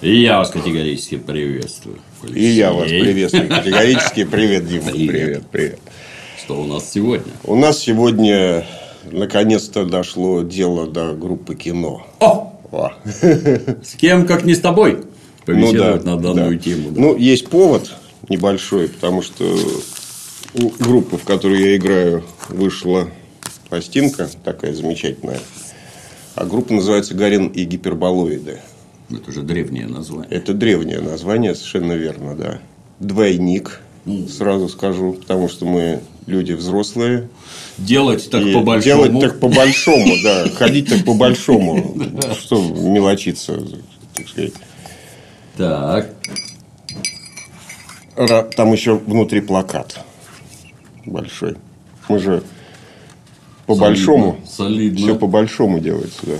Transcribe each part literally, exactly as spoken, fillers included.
И я вас категорически приветствую. И я вас приветствую категорически. Привет, Дима. Привет. Привет, привет. Что у нас сегодня? У нас сегодня наконец-то дошло дело до группы кино. О! О. С кем, как не с тобой, побеседовать Ну, да, на данную да. тему. Да. Ну, есть повод небольшой, потому что у группы, в которую я играю, вышла пластинка такая замечательная. А группа называется «Гарин и гиперболоиды». Это уже древнее название. Это древнее название, совершенно верно, да. Двойник, сразу скажу, потому что мы люди взрослые. Делать так И по-большому. Делать так по-большому, да. Ходить так по-большому. Что мелочиться, так сказать. Так. Там еще внутри плакат большой. Мы же по-большому. Солидно. Все по-большому делается, да.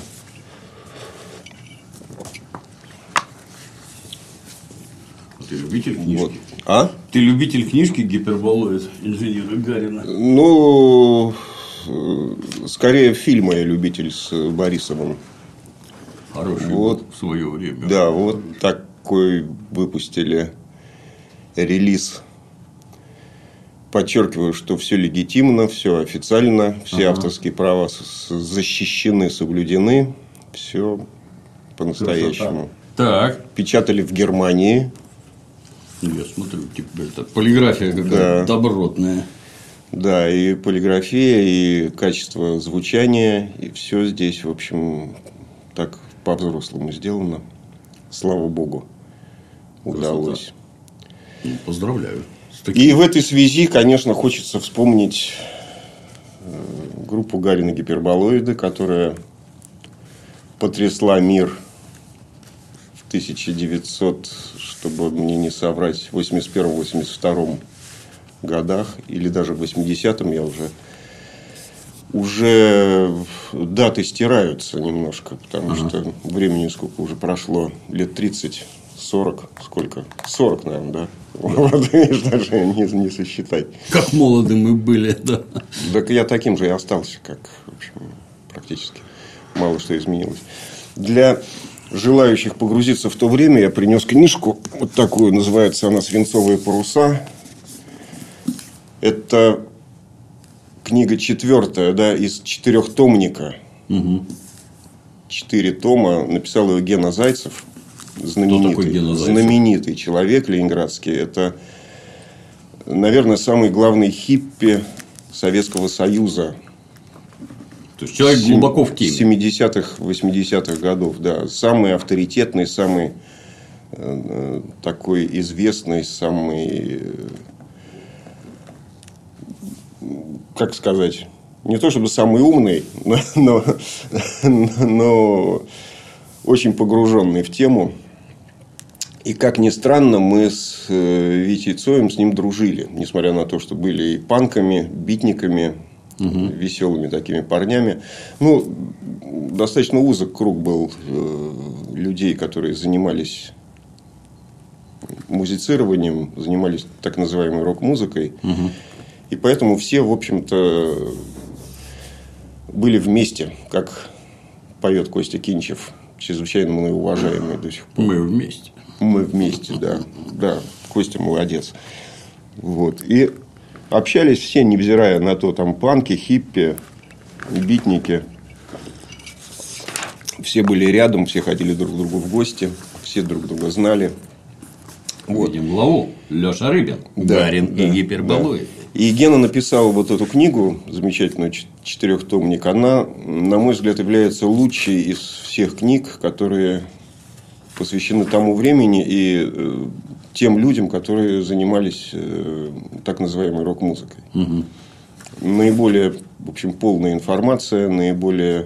Ты любитель книжки? Вот. А? Ты любитель книжки «Гиперболоид» инженера Гарина? Ну, скорее фильма я любитель с Борисовым. Хороший Вот. был в свое время. Да, вот такой выпустили релиз. Подчеркиваю, что все легитимно, все официально, все ага. авторские права защищены, соблюдены. Все по-настоящему. Так. Печатали в Германии. Я смотрю, типа, это полиграфия какая-то, да. Добротная. Да, и полиграфия, и качество звучания, и все здесь, в общем, так по-взрослому сделано. Слава богу, удалось. Ну, поздравляю. И в этой связи, конечно, хочется вспомнить группу «Гарин и гиперболоиды», которая потрясла мир в тысяча девятьсот, чтобы мне не соврать, восемьдесят первом — восемьдесят втором годах, или даже в восьмидесятом, я уже уже даты стираются немножко, потому ага. что времени сколько уже прошло, лет тридцать сорок, сколько? сорок, наверное, да? Вот, даже не, не сосчитать. Как молоды мы были, да. Так я таким же и остался, как, в общем, практически мало что изменилось. Для желающих погрузиться в то время я принес книжку, вот такую, называется она «Свинцовые паруса». Это книга четвертая, да, из четырехтомника. Угу. Четыре тома. Написал ее Гена Зайцев. Знаменитый, Гена Зайцев? знаменитый человек ленинградский. Это, наверное, самый главный хиппи Советского Союза. То есть человек глубоко в теме. семидесятых, восьмидесятых годов, да. Самый авторитетный, самый э, такой известный, самый, э, как сказать, не то чтобы самый умный, но, но, но очень погруженный в тему. И, как ни странно, мы с Витей Цоем с ним дружили. Несмотря на то, что были и панками, битниками, угу. веселыми такими парнями. Ну, достаточно узок круг был э, людей, которые занимались музицированием, занимались так называемой рок-музыкой. Угу. И поэтому все, в общем-то, были вместе, как поет Костя Кинчев, чрезвычайно мной уважаемый до сих пор. Мы вместе. Мы вместе, да. Да, Костя молодец. Вот. И общались все, невзирая на то, там панки, хиппи, битники. Все были рядом, все ходили друг к другу в гости, все друг друга знали. Вот. Видим главу. Леша Рыбин. Да, Гарин да, и гиперболоид. Да. И Гена написал вот эту книгу, замечательную, четырехтомник. Она, на мой взгляд, является лучшей из всех книг, которые посвящены тому времени и э, тем людям, которые занимались э, так называемой рок-музыкой. Угу. Наиболее, в общем, полная информация, наиболее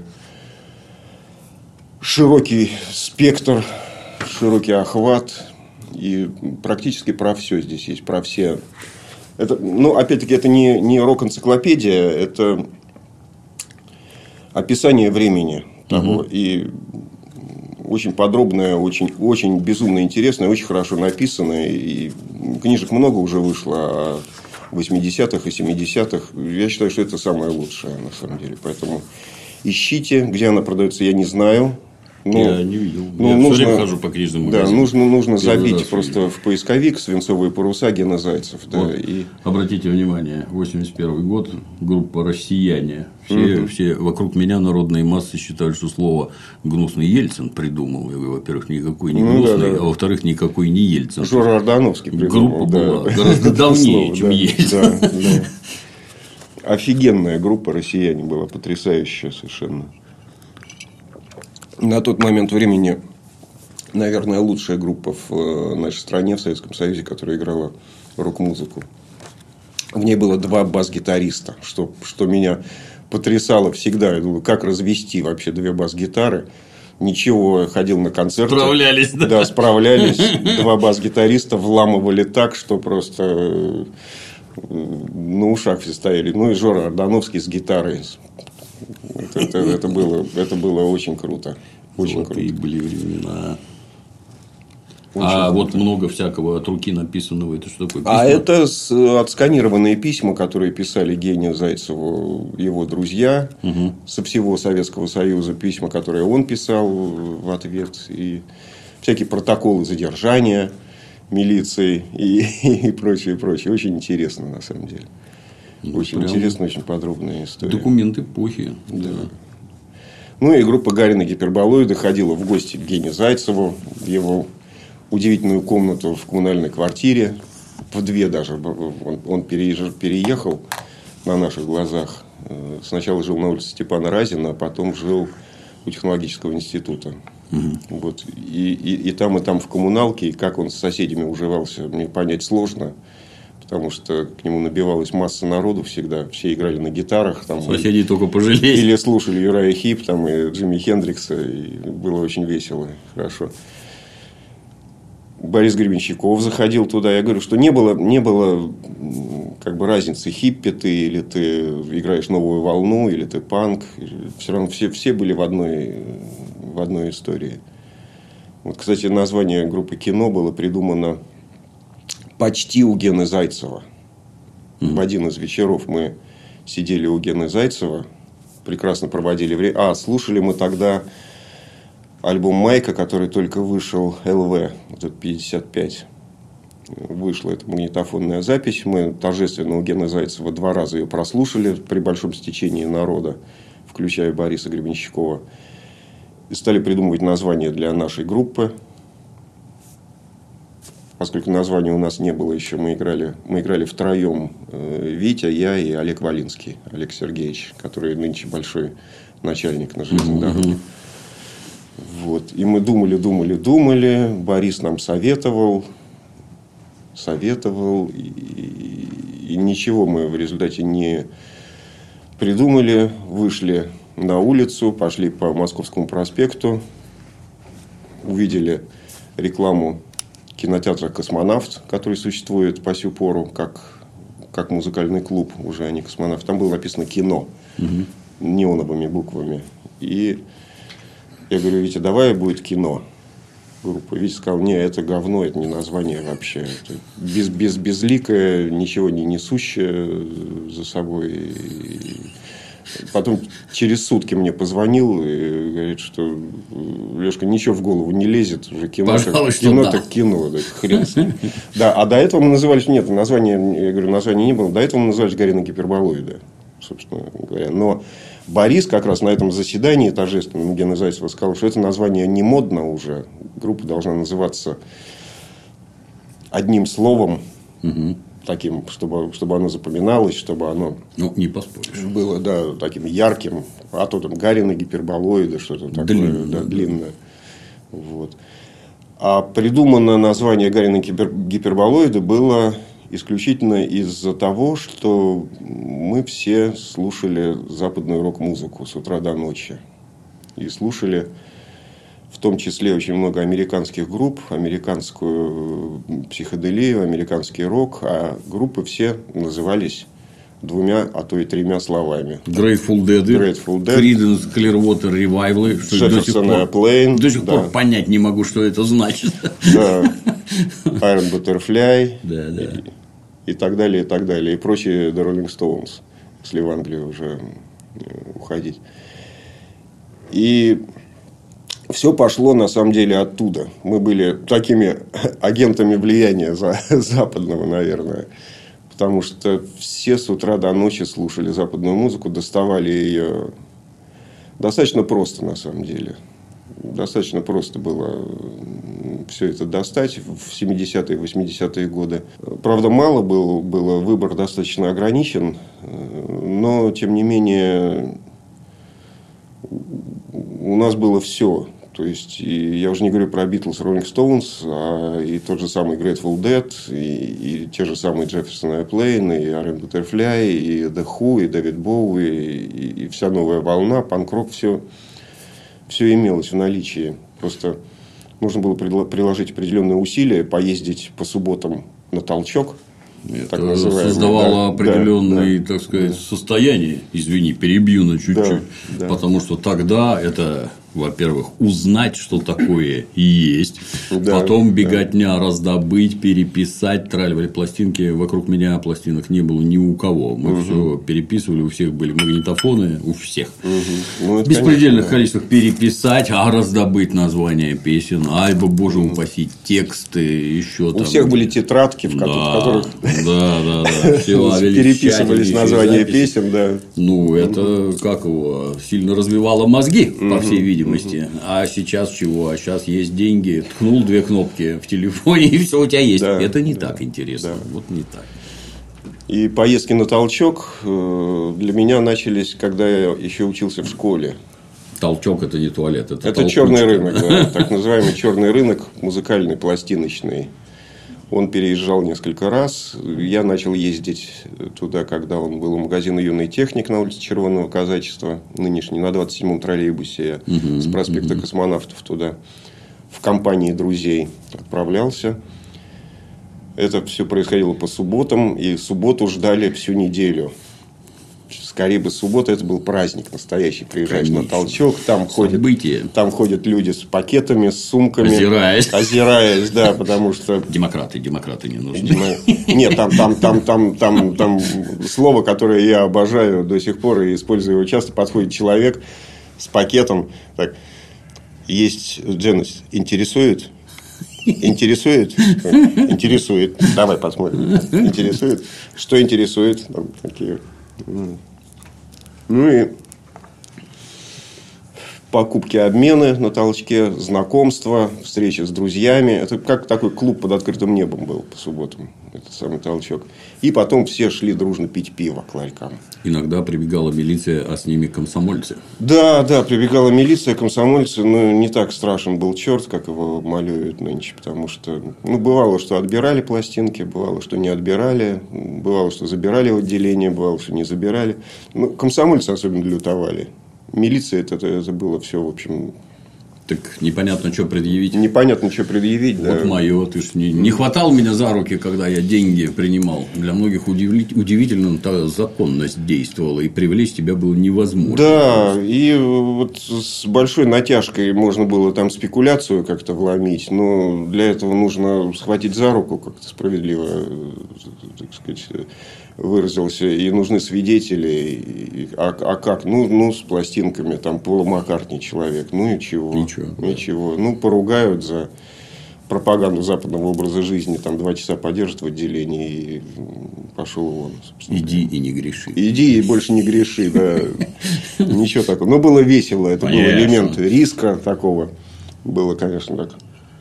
широкий спектр, широкий охват. И практически про все здесь есть, про все. Это, ну, опять-таки, это не, не рок-энциклопедия, это описание времени того. Угу. И очень подробное, очень, очень безумно интересное, очень хорошо написанное. И книжек много уже вышло о восьмидесятых и семидесятых. Я считаю, что это самое лучшее, на самом деле. Поэтому ищите. Где она продается, я не знаю. Ну, я не видел. Ну, я нужно, все время хожу по книжным магазинам. Да, нужно, нужно забить раз просто видел. в поисковик «Свинцовые паруса» Гена Зайцев. Да, Вот. и... Обратите внимание, восемьдесят первый год, группа «Россияне». Все, угу. все вокруг меня народные массы считают, что слово «гнусный Ельцин» придумал. Я говорю, во-первых, никакой не гнусный, ну, да, да. а во-вторых, никакой не Ельцин. Жора Ордановский придумал. Группа да. была гораздо давнее, чем Ельцин. Да, да. Офигенная группа «Россияне» была, потрясающая совершенно. На тот момент времени, наверное, лучшая группа в нашей стране, в Советском Союзе, которая играла рок-музыку. В ней было два бас-гитариста, что, что меня потрясало всегда. Я думаю, как развести вообще две бас-гитары. Ничего, ходил на концерты. Справлялись, да? Да, справлялись. Два бас-гитариста вламывали так, что просто на ушах все стояли. Ну, и Жора Ордановский с гитарой. Это, это, это, было, это было очень круто. Очень Золотые круто. были времена. Очень а круто. Вот много всякого от руки написанного. Это что такое? Письма? А это с, отсканированные письма, которые писали Гене Зайцеву его друзья угу. со всего Советского Союза. Письма, которые он писал в ответ. И всякие протоколы задержания милиции и, и прочее, прочее. Очень интересно, на самом деле. Ну, очень интересная, очень подробная история. Документ эпохи. Да. Ну, и группа Гарина Гиперболоида ходила в гости к Гене Зайцеву в его удивительную комнату в коммунальной квартире. В две даже. Он, он переезжал, переехал на наших глазах. Сначала жил на улице Степана Разина, а потом жил у технологического института. Угу. Вот. И, и, и там, и там в коммуналке. И как он с соседями уживался, мне понять сложно. Потому что к нему набивалась масса народу всегда. Все играли на гитарах. Там, соседи и, только пожалели. Или слушали Юрая Хип там, и Джимми Хендрикса. И было очень весело. Хорошо. Борис Гребенщиков заходил туда. Я говорю, что не было, не было как бы разницы, хиппи ты, или ты играешь новую волну, или ты панк. Все равно все, все были в одной, в одной истории. Вот, кстати, название группы «Кино» было придумано почти у Гены Зайцева. Mm-hmm. В один из вечеров мы сидели у Гены Зайцева, прекрасно проводили время. А, слушали мы тогда альбом Майка, который только вышел, эл ви, вот этот пятьдесят пять. Вышла эта магнитофонная запись. Мы торжественно у Гены Зайцева два раза ее прослушали при большом стечении народа, включая Бориса Гребенщикова. И стали придумывать название для нашей группы. Поскольку названия у нас не было еще, мы играли, мы играли втроем. Витя, я и Олег Валинский, Олег Сергеевич, который нынче большой начальник на железной дороге. Mm-hmm. Вот. И мы думали, думали, думали. Борис нам советовал. Советовал. И, и, и ничего мы в результате не придумали. Вышли на улицу, пошли по Московскому проспекту. Увидели рекламу кинотеатра «Космонавт», который существует по сю пору, как, как музыкальный клуб, уже а не «Космонавт». Там было написано «Кино» угу. неоновыми буквами. И я говорю, Витя, давай будет «Кино». Группа. Витя сказал, не, это говно, это не название вообще. Это без, без, безликое, ничего не несущее за собой. И потом через сутки мне позвонил и говорит, что Лешка, ничего в голову не лезет, уже кино, так, кино да. так кино, да, хрен с ним. Да, а до этого мы назывались, нет, название, я говорю, названия не было, до этого мы назывались Гарина Гиперболоида, собственно говоря. Но Борис как раз на этом заседании торжественном Гены Зайцева сказал, что это название не модно уже, группа должна называться одним словом, угу. таким, чтобы, чтобы оно запоминалось, чтобы оно ну, не поспоришь. Было да, таким ярким, а то там Гарина Гиперболоида, что-то такое длинное. Да, длинное. Вот. А придумано название Гарина Гипер... Гиперболоида было исключительно из-за того, что мы все слушали западную рок-музыку с утра до ночи. И слушали в том числе очень много американских групп, американскую психоделию, американский рок, а группы все назывались двумя, а то и тремя словами. Grateful Dead, Grateful Dead, Creedence Clearwater Revival, что до сих пор, Airplane, до сих да. пор понять не могу, что это значит. Да. Iron Butterfly, да, да. И, и так далее, и так далее. И прочие The Rolling Stones, если в Англию уже уходить. И все пошло, на самом деле, оттуда. Мы были такими агентами влияния западного, наверное. Потому что все с утра до ночи слушали западную музыку, доставали ее достаточно просто, на самом деле. Достаточно просто было все это достать в семидесятые, восьмидесятые годы. Правда, мало было, было, выбор достаточно ограничен. Но, тем не менее, у нас было все. То есть, и я уже не говорю про Beatles, Rolling Stones, а и тот же самый Grateful Dead, и, и те же самые Jefferson Airplane, и Aaron Butterfly, и The Who, и Дэвид Боуи, и, и вся новая волна, панк-рок, все, все имелось в наличии. Просто нужно было приложить определенные усилия, поездить по субботам на толчок. Это создавало да, определенные, да, так сказать, да. состояния. Извини, перебью на чуть-чуть. Да, да. Потому что тогда это, во-первых, узнать, что такое есть. Да, потом беготня, да. раздобыть, переписать, траливали пластинки. Вокруг меня пластинок не было ни у кого. Мы угу. все переписывали, у всех были магнитофоны, у всех. Угу. Ну, в беспредельных конечно, количествах да. переписать, а раздобыть названия песен, альбо, боже упаси, тексты, еще там. У всех были тетрадки, в да. которых Да, да, да. переписывались названия записи. Песен, да. Ну, это как его сильно развивало мозги, по всей видимости. А сейчас чего? А сейчас есть деньги, ткнул две кнопки в телефоне, и все у тебя есть. Да, это не да, так интересно. Да. Вот не так. И поездки на толчок для меня начались, когда я еще учился в школе. Толчок это не туалет, это, это черный рынок, да, так называемый черный рынок, музыкальный, пластиночный. Он переезжал несколько раз. Я начал ездить туда, когда он был у магазина «Юный техник» на улице Червоного Казачества. Нынешний, на двадцать седьмом троллейбусе. Я uh-huh, с проспекта uh-huh. Космонавтов туда в компании друзей отправлялся. Это все происходило по субботам. И субботу ждали всю неделю. Скорее бы суббота, это был праздник настоящий. Приезжаешь Конечно. на толчок, там ходят, там ходят люди с пакетами, с сумками. Озираясь. Озираясь, да, потому что... Демократы, демократы не нужны. Демо... Нет, там, там, там, там, там, там слово, которое я обожаю до сих пор и использую его часто, подходит человек с пакетом. Так, есть, Дженнис, интересует? Интересует? Интересует. Давай посмотрим. Интересует? Что интересует? Там такие... Ну и покупки, обмены на толчке, знакомства, встречи с друзьями. Это как такой клуб под открытым небом был по субботам. Это самый толчок. И потом все шли дружно пить пиво к ларькам. Иногда прибегала милиция, а с ними комсомольцы. Да, да, прибегала милиция, комсомольцы. Но не так страшен был черт, как его малюют нынче. Потому что ну, бывало, что отбирали пластинки, бывало, что не отбирали. Бывало, что забирали в отделение, бывало, что не забирали. Ну, комсомольцы особенно лютовали. Милиция это, это было все, в общем... Так непонятно, что предъявить. Непонятно, что предъявить, да. Вот мое. Ты ж не, не хватал меня за руки, когда я деньги принимал. Для многих удивительно та законность действовала. И привлечь тебя было невозможно. Да, и вот с большой натяжкой можно было там спекуляцию как-то вломить. Но для этого нужно схватить за руку, как-то справедливо, так сказать, выразился. И нужны свидетели. А, а как? Ну, ну, с пластинками. Там Пол Маккартни человек. Ну и чего? Ничего. Ничего. Ну, поругают за пропаганду западного образа жизни. Там два часа подержат в отделении и пошел вон. Иди и не греши. Иди и больше не греши, да. Ничего такого. Но было весело. Это был элемент риска такого. Было, конечно, так.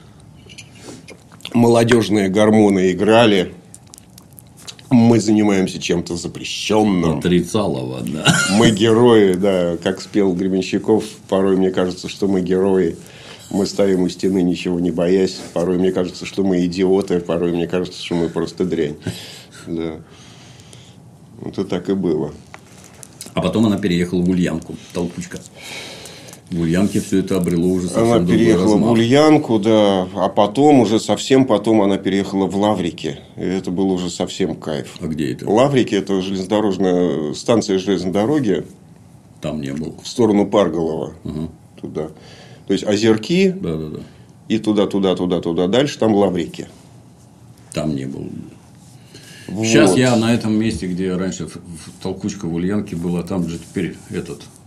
Молодежные гормоны играли. Мы занимаемся чем-то запрещенным. Отрицалово, да. Мы герои, да. Как спел Гребенщиков, порой мне кажется, что мы герои. Мы стоим у стены, ничего не боясь. Порой мне кажется, что мы идиоты. Порой мне кажется, что мы просто дрянь. Да. Это так и было. А потом она переехала в Ульянку, толкучка. В Ульянке все это обрело уже совсем Она переехала в Ульянку, да. А потом, уже совсем потом, она переехала в Лаврики. И это был уже совсем кайф. А где это? Лаврики – это железнодорожная станция железной дороги. Там не был. В сторону Парголова. Угу. Туда. То есть, Озерки. Да, да, да. И туда, туда, туда, туда. Дальше там Лаврики. Там не был. Вот. Сейчас я на этом месте, где раньше толкучка в Ульянке была, там же теперь этот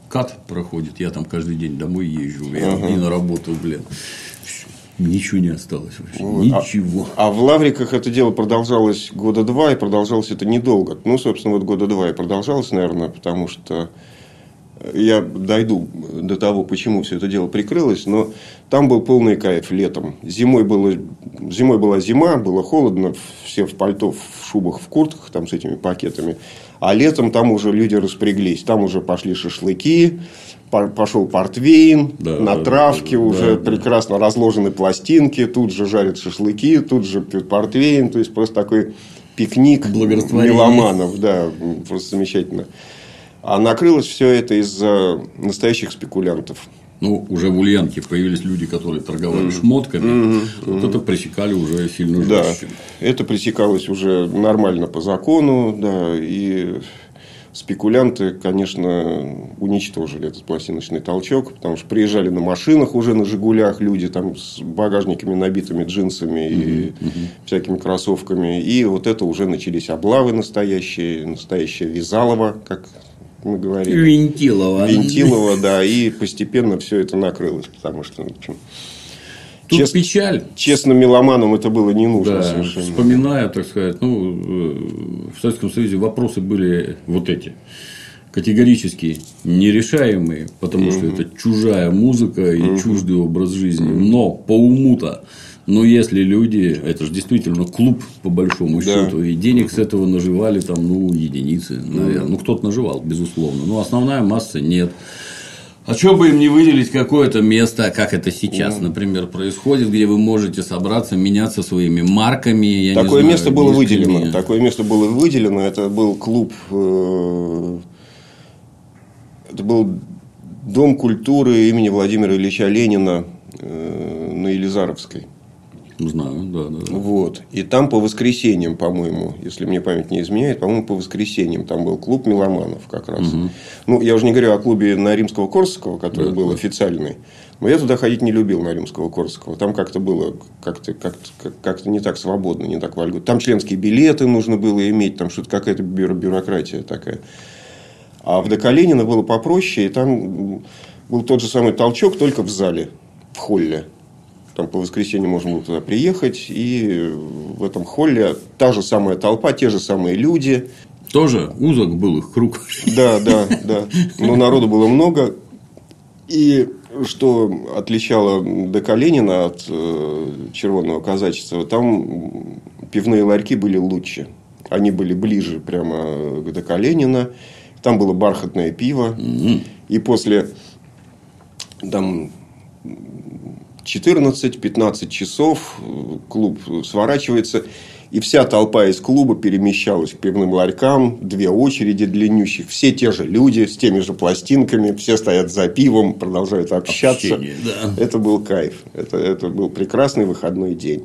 КАТ проходит, я там каждый день домой езжу, я ага. и на работу, блин. Ничего не осталось вообще. Вот. Ничего. А, а в Лавриках это дело продолжалось года два, и продолжалось это недолго. Ну, собственно, вот года два и продолжалось, наверное, потому что я дойду до того, почему все это дело прикрылось, но там был полный кайф летом. Зимой, было, зимой была зима, было холодно, все в пальто, в шубах, в куртках там, с этими пакетами. А летом там уже люди распряглись. Там уже пошли шашлыки, пошел портвейн, да, на травке да, уже да, прекрасно да. разложены пластинки, тут же жарят шашлыки, тут же пьют портвейн. То есть, просто такой пикник меломанов. Да, просто замечательно. А накрылось все это из-за настоящих спекулянтов. Ну, уже в Ульянке появились люди, которые торговали mm-hmm. шмотками. Mm-hmm. Вот mm-hmm. это пресекали уже сильно жестче. Да, это пресекалось уже нормально по закону. Да, и спекулянты, конечно, уничтожили этот пластиночный толчок. Потому что приезжали на машинах уже на «Жигулях» люди там с багажниками, набитыми джинсами mm-hmm. и mm-hmm. всякими кроссовками. И вот это уже начались облавы настоящие. Настоящая Вязалова, как мы говорили. Винтилова. Винтилова, да. И постепенно все это накрылось. Потому что, в общем, тут чест... печаль. Честно, меломанам это было не нужно да, совершенно. Вспоминая, так сказать, ну, в Советском Союзе вопросы были вот эти. Категорически нерешаемые, потому что это чужая музыка и угу. чуждый образ жизни. Но по уму-то, но если люди, это же действительно клуб по большому да. счету, и денег с этого наживали там, ну, единицы, наверное. Угу. Ну, кто-то наживал, безусловно. Но основная масса нет. А что бы им не выделить какое-то место, как это сейчас, например, происходит, где вы можете собраться, меняться своими марками. Я Такое не знаю, место было дисками. выделено. Такое место было выделено. Это был клуб. Это был Дом культуры имени Владимира Ильича Ленина на Елизаровской. Знаю, да, да. Вот. И там по воскресеньям, по-моему, если мне память не изменяет, по-моему, по воскресеньям там был клуб меломанов как раз. Угу. Ну, я уже не говорю о клубе на Римского-Корсакова, который да, был да. официальный. Но я туда ходить не любил, на Римского-Корсакова. Там как-то было как-то, как-то, как-то не так свободно, не так вольготно. Там членские билеты нужно было иметь, там что-то какая-то бюро- бюрократия такая. А в ДК Ленина было попроще, и там был тот же самый толчок, только в зале, в холле. Там по воскресеньям можно было туда приехать, и в этом холле та же самая толпа, те же самые люди. Тоже узок был их круг. Да, да, да. Но народу было много. И что отличало ДК Ленина от э, Червонного казачества, там пивные ларьки были лучше. Они были ближе прямо к ДК Ленина. Там было бархатное пиво. Mm-hmm. И после там четырнадцать-пятнадцать часов клуб сворачивается, и вся толпа из клуба перемещалась к пивным ларькам, две очереди длиннющих, все те же люди с теми же пластинками, все стоят за пивом, продолжают общаться. Общение, да. Это был кайф, это, это был прекрасный выходной день.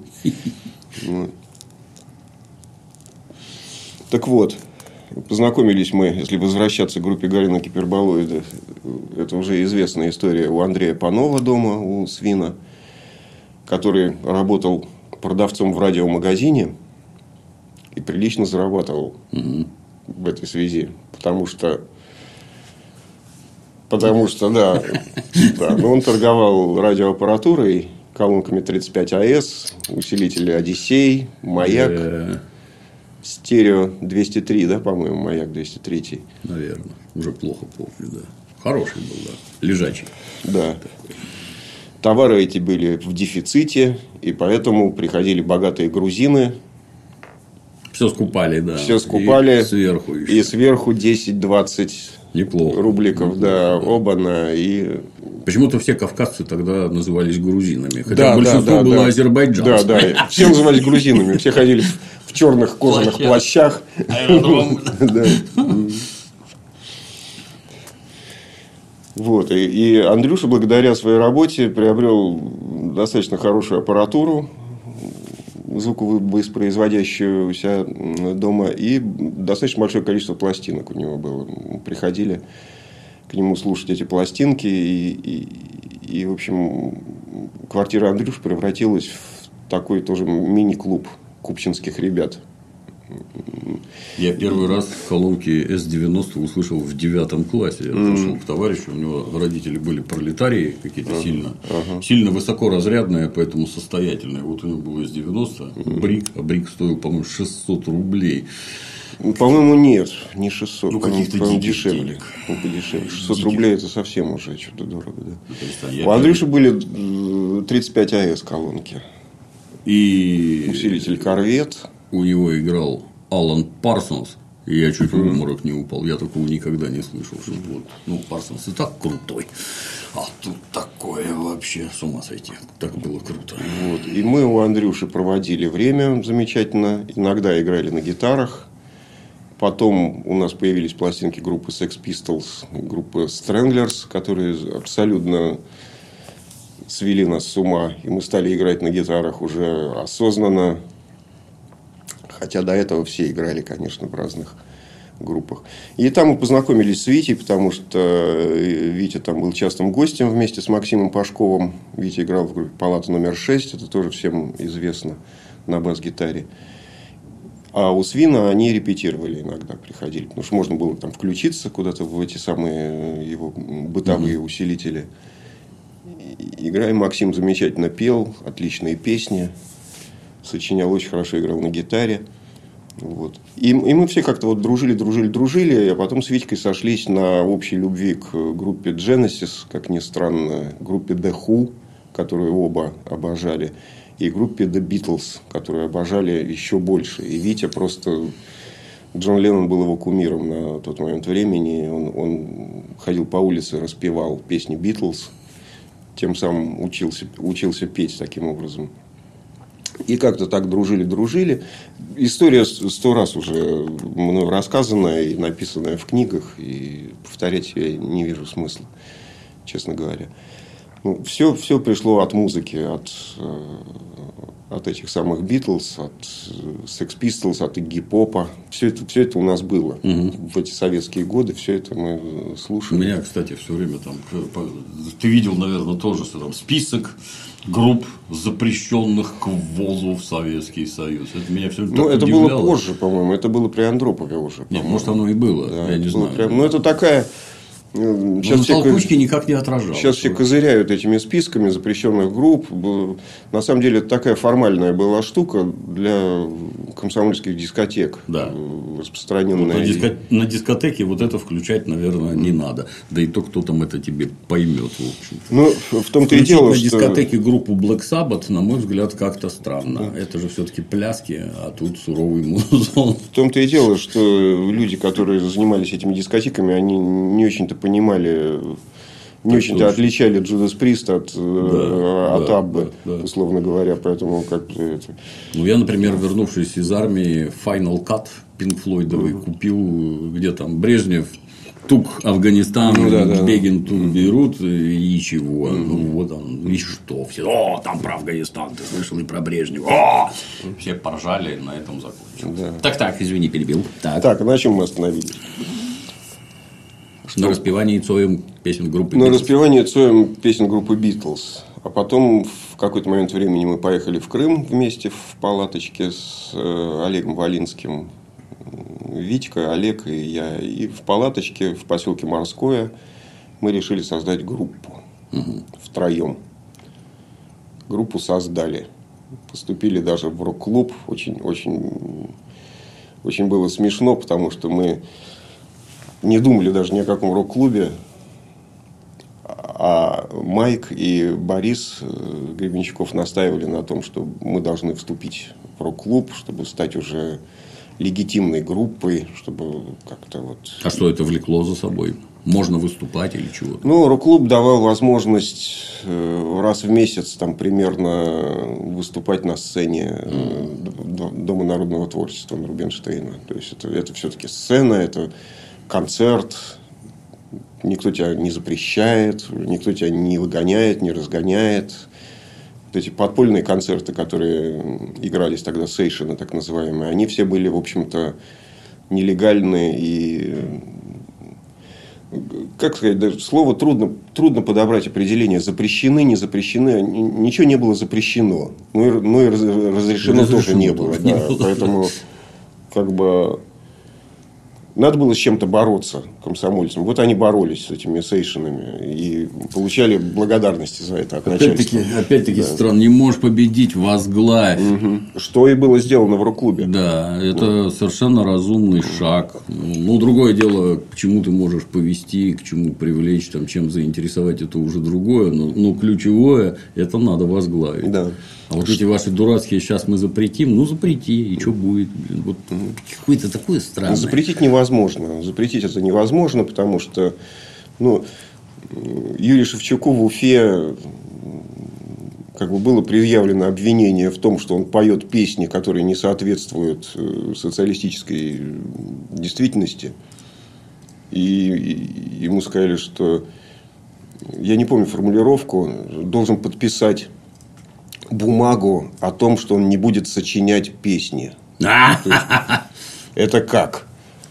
Так вот, познакомились мы, если возвращаться к группе Галина Киперболоида, это уже известная история у Андрея Панова дома, у Свина, который работал продавцом в радиомагазине и прилично зарабатывал mm-hmm. в этой связи. Потому что, потому что да, да но он торговал радиоаппаратурой, колонками тридцать пять А С, усилители Одиссей, Маяк. Yeah. Стерео двести три, да, по-моему, Маяк двести три. Наверное. Уже плохо помню, да. Хороший был, да. Лежачий. Да. Товары эти были в дефиците, и поэтому приходили богатые грузины. Все скупали, да. Все скупали. И сверху еще. И сверху десять-двадцать Неплохо. рубликов, Неплохо, да, да. Оба-на. И... Почему-то все кавказцы тогда назывались грузинами. Хотя да, большинство да, было да. азербайджанцев. Да, да. Все назывались грузинами. Все ходили в черных кожаных плащах. Вот. И, и Андрюша, благодаря своей работе, приобрел достаточно хорошую аппаратуру, звуковоспроизводящую у себя дома, и достаточно большое количество пластинок у него было. Мы приходили к нему слушать эти пластинки, и, и, и в общем, квартира Андрюши превратилась в такой тоже мини-клуб купчинских ребят. Я первый раз колонки эс девяносто услышал в девятом классе. Я mm-hmm. зашел к товарищу, у него родители были пролетарии какие-то uh-huh. сильно, uh-huh. сильно высокоразрядные, поэтому состоятельные. Вот у него был эс девяносто, mm-hmm. брик, а брик стоил, по-моему, шестьсот рублей. По-моему, нет, не шестьсот. Ну, каких-то по-моему, диких дешевле. денег. Ну, подешевле. шестьсот диких. Рублей это совсем уже что-то дорого. Да. Ну, есть, у Андрюши были тридцать пять эй эс колонки. И усилитель корвет. У него играл Алан Парсонс. И я чуть в обморок не упал. Я такого никогда не слышал. Что вот, ну, Парсонс и так крутой. А тут такое вообще с ума сойти. Так было круто. Вот. И мы у Андрюши проводили время замечательно. Иногда играли на гитарах. Потом у нас появились пластинки группы Sex Pistols, группы Stranglers, которые абсолютно свели нас с ума. И мы стали играть на гитарах уже осознанно. Хотя до этого все играли, конечно, в разных группах. И там мы познакомились с Витей, потому что Витя там был частым гостем вместе с Максимом Пашковым. Витя играл в группе «Палата номер шесть». Это тоже всем известно, на бас-гитаре. А у Свина они репетировали иногда, приходили. Потому что можно было там включиться куда-то в эти самые его бытовые mm-hmm. усилители. Играем, Максим замечательно пел, отличные песни. Сочинял, очень хорошо играл на гитаре. Вот. И, и мы все как-то вот дружили, дружили, дружили. А потом с Витькой сошлись на общей любви к группе Genesis, как ни странно, группе The Who, которую оба обожали. И группе The Beatles, которую обожали еще больше. И Витя просто... Джон Леннон был его кумиром на тот момент времени. Он, он ходил по улице, распевал песни Beatles. Тем самым учился, учился петь таким образом. И как-то так дружили-дружили. История сто раз уже мной рассказанная и написанная в книгах. И повторять я не вижу смысла, честно говоря. Ну, все, все пришло от музыки, от, от этих самых Битлз, от Sex Pistols, от игги-попа. Все это, все это у нас было. Угу. В эти советские годы все это мы слушали. У меня, кстати, все время там... Ты видел, наверное, тоже там список групп, запрещенных к ввозу в Советский Союз. Это меня все время Ну, так это удивляло. было позже, по-моему. Это было при Андропове уже. Нет, может, оно и было. Да, я не знаю. При... Ну, это такая... Сейчас но все толкучки никак не отражалось. Сейчас все козыряют этими списками запрещенных групп. На самом деле, это такая формальная была штука для комсомольских дискотек. Да. Распространенная. Вот на, диско... на дискотеке вот это включать, наверное, не надо. Да и то, кто там это тебе поймет, в общем-то. Ну, в том-то и дело, на что... дискотеке группу Black Sabbath, на мой взгляд, как-то странно. Да. Это же все-таки пляски, а тут суровый музон. В том-то и дело, что люди, которые занимались этими дискотеками, они не очень-то понимали, не так очень-то отличали Judas Priest от, да, от да, Аббы, да, да. условно говоря, поэтому как это... Ну, я, например, вернувшись из армии, Final Cut Pink Флойдовый mm-hmm. купил, где там Брежнев, Тук Афганистан, ну, да, да. Бегин, Тук Бейрут, и чего. Mm-hmm. Ну, вот он, и что? Все, о, там про Афганистан, ты слышал, и про Брежнева. О! Все поржали, на этом закончилось. Да. Так, так, извини, перебил. Так, так, а на чем мы остановились? Что? На распевании Цоем песен группы На Beatles. распевании Цоем песен группы Битлз. А потом в какой-то момент времени мы поехали в Крым вместе в палаточке с Олегом Волинским. Витька, Олег и я. И в палаточке в поселке Морское мы решили создать группу. Угу. Втроем. Группу создали. Поступили даже в рок-клуб. Очень, очень, очень было смешно, потому что мы не думали даже ни о каком рок-клубе. А Майк и Борис Гребенщиков настаивали на том, что мы должны вступить в рок-клуб, чтобы стать уже легитимной группой, чтобы как-то вот... А что это влекло за собой? Можно выступать или чего-то? Ну, рок-клуб давал возможность раз в месяц там, примерно выступать на сцене mm. Дома народного творчества на Рубинштейна. То есть, это, это все-таки сцена, это концерт. Никто тебя не запрещает, никто тебя не выгоняет, не разгоняет. Вот эти подпольные концерты, которые игрались тогда, сейшены так называемые, они все были, в общем-то, нелегальные и... Как сказать, даже слово трудно, трудно подобрать определение. Запрещены, не запрещены. Ничего не было запрещено. Ну и, ну и разрешено, разрешено тоже не было. Не да. было. Поэтому как бы надо было с чем-то бороться комсомольцам. Вот они боролись с этими сейшинами и получали благодарности за это от опять-таки, начальства. опять-таки, да. стран, не можешь победить, возглавь. Угу. Что и было сделано в рок-клубе. Да, это вот. Совершенно разумный шаг. Ну, другое дело, к чему ты можешь повести, к чему привлечь, там, чем заинтересовать, это уже другое. Но, но ключевое, это надо возглавить. Да. А вот эти ваши дурацкие «сейчас мы запретим», ну запрети, и что будет? Блин, вот какое-то такое странное. Запретить невозможно. Запретить это невозможно, потому что ну, Юрию Шевчуку в Уфе как бы было предъявлено обвинение в том, что он поет песни, которые не соответствуют социалистической действительности. И ему сказали, что, я не помню формулировку, должен подписать бумагу о том, что он не будет сочинять песни. Это как?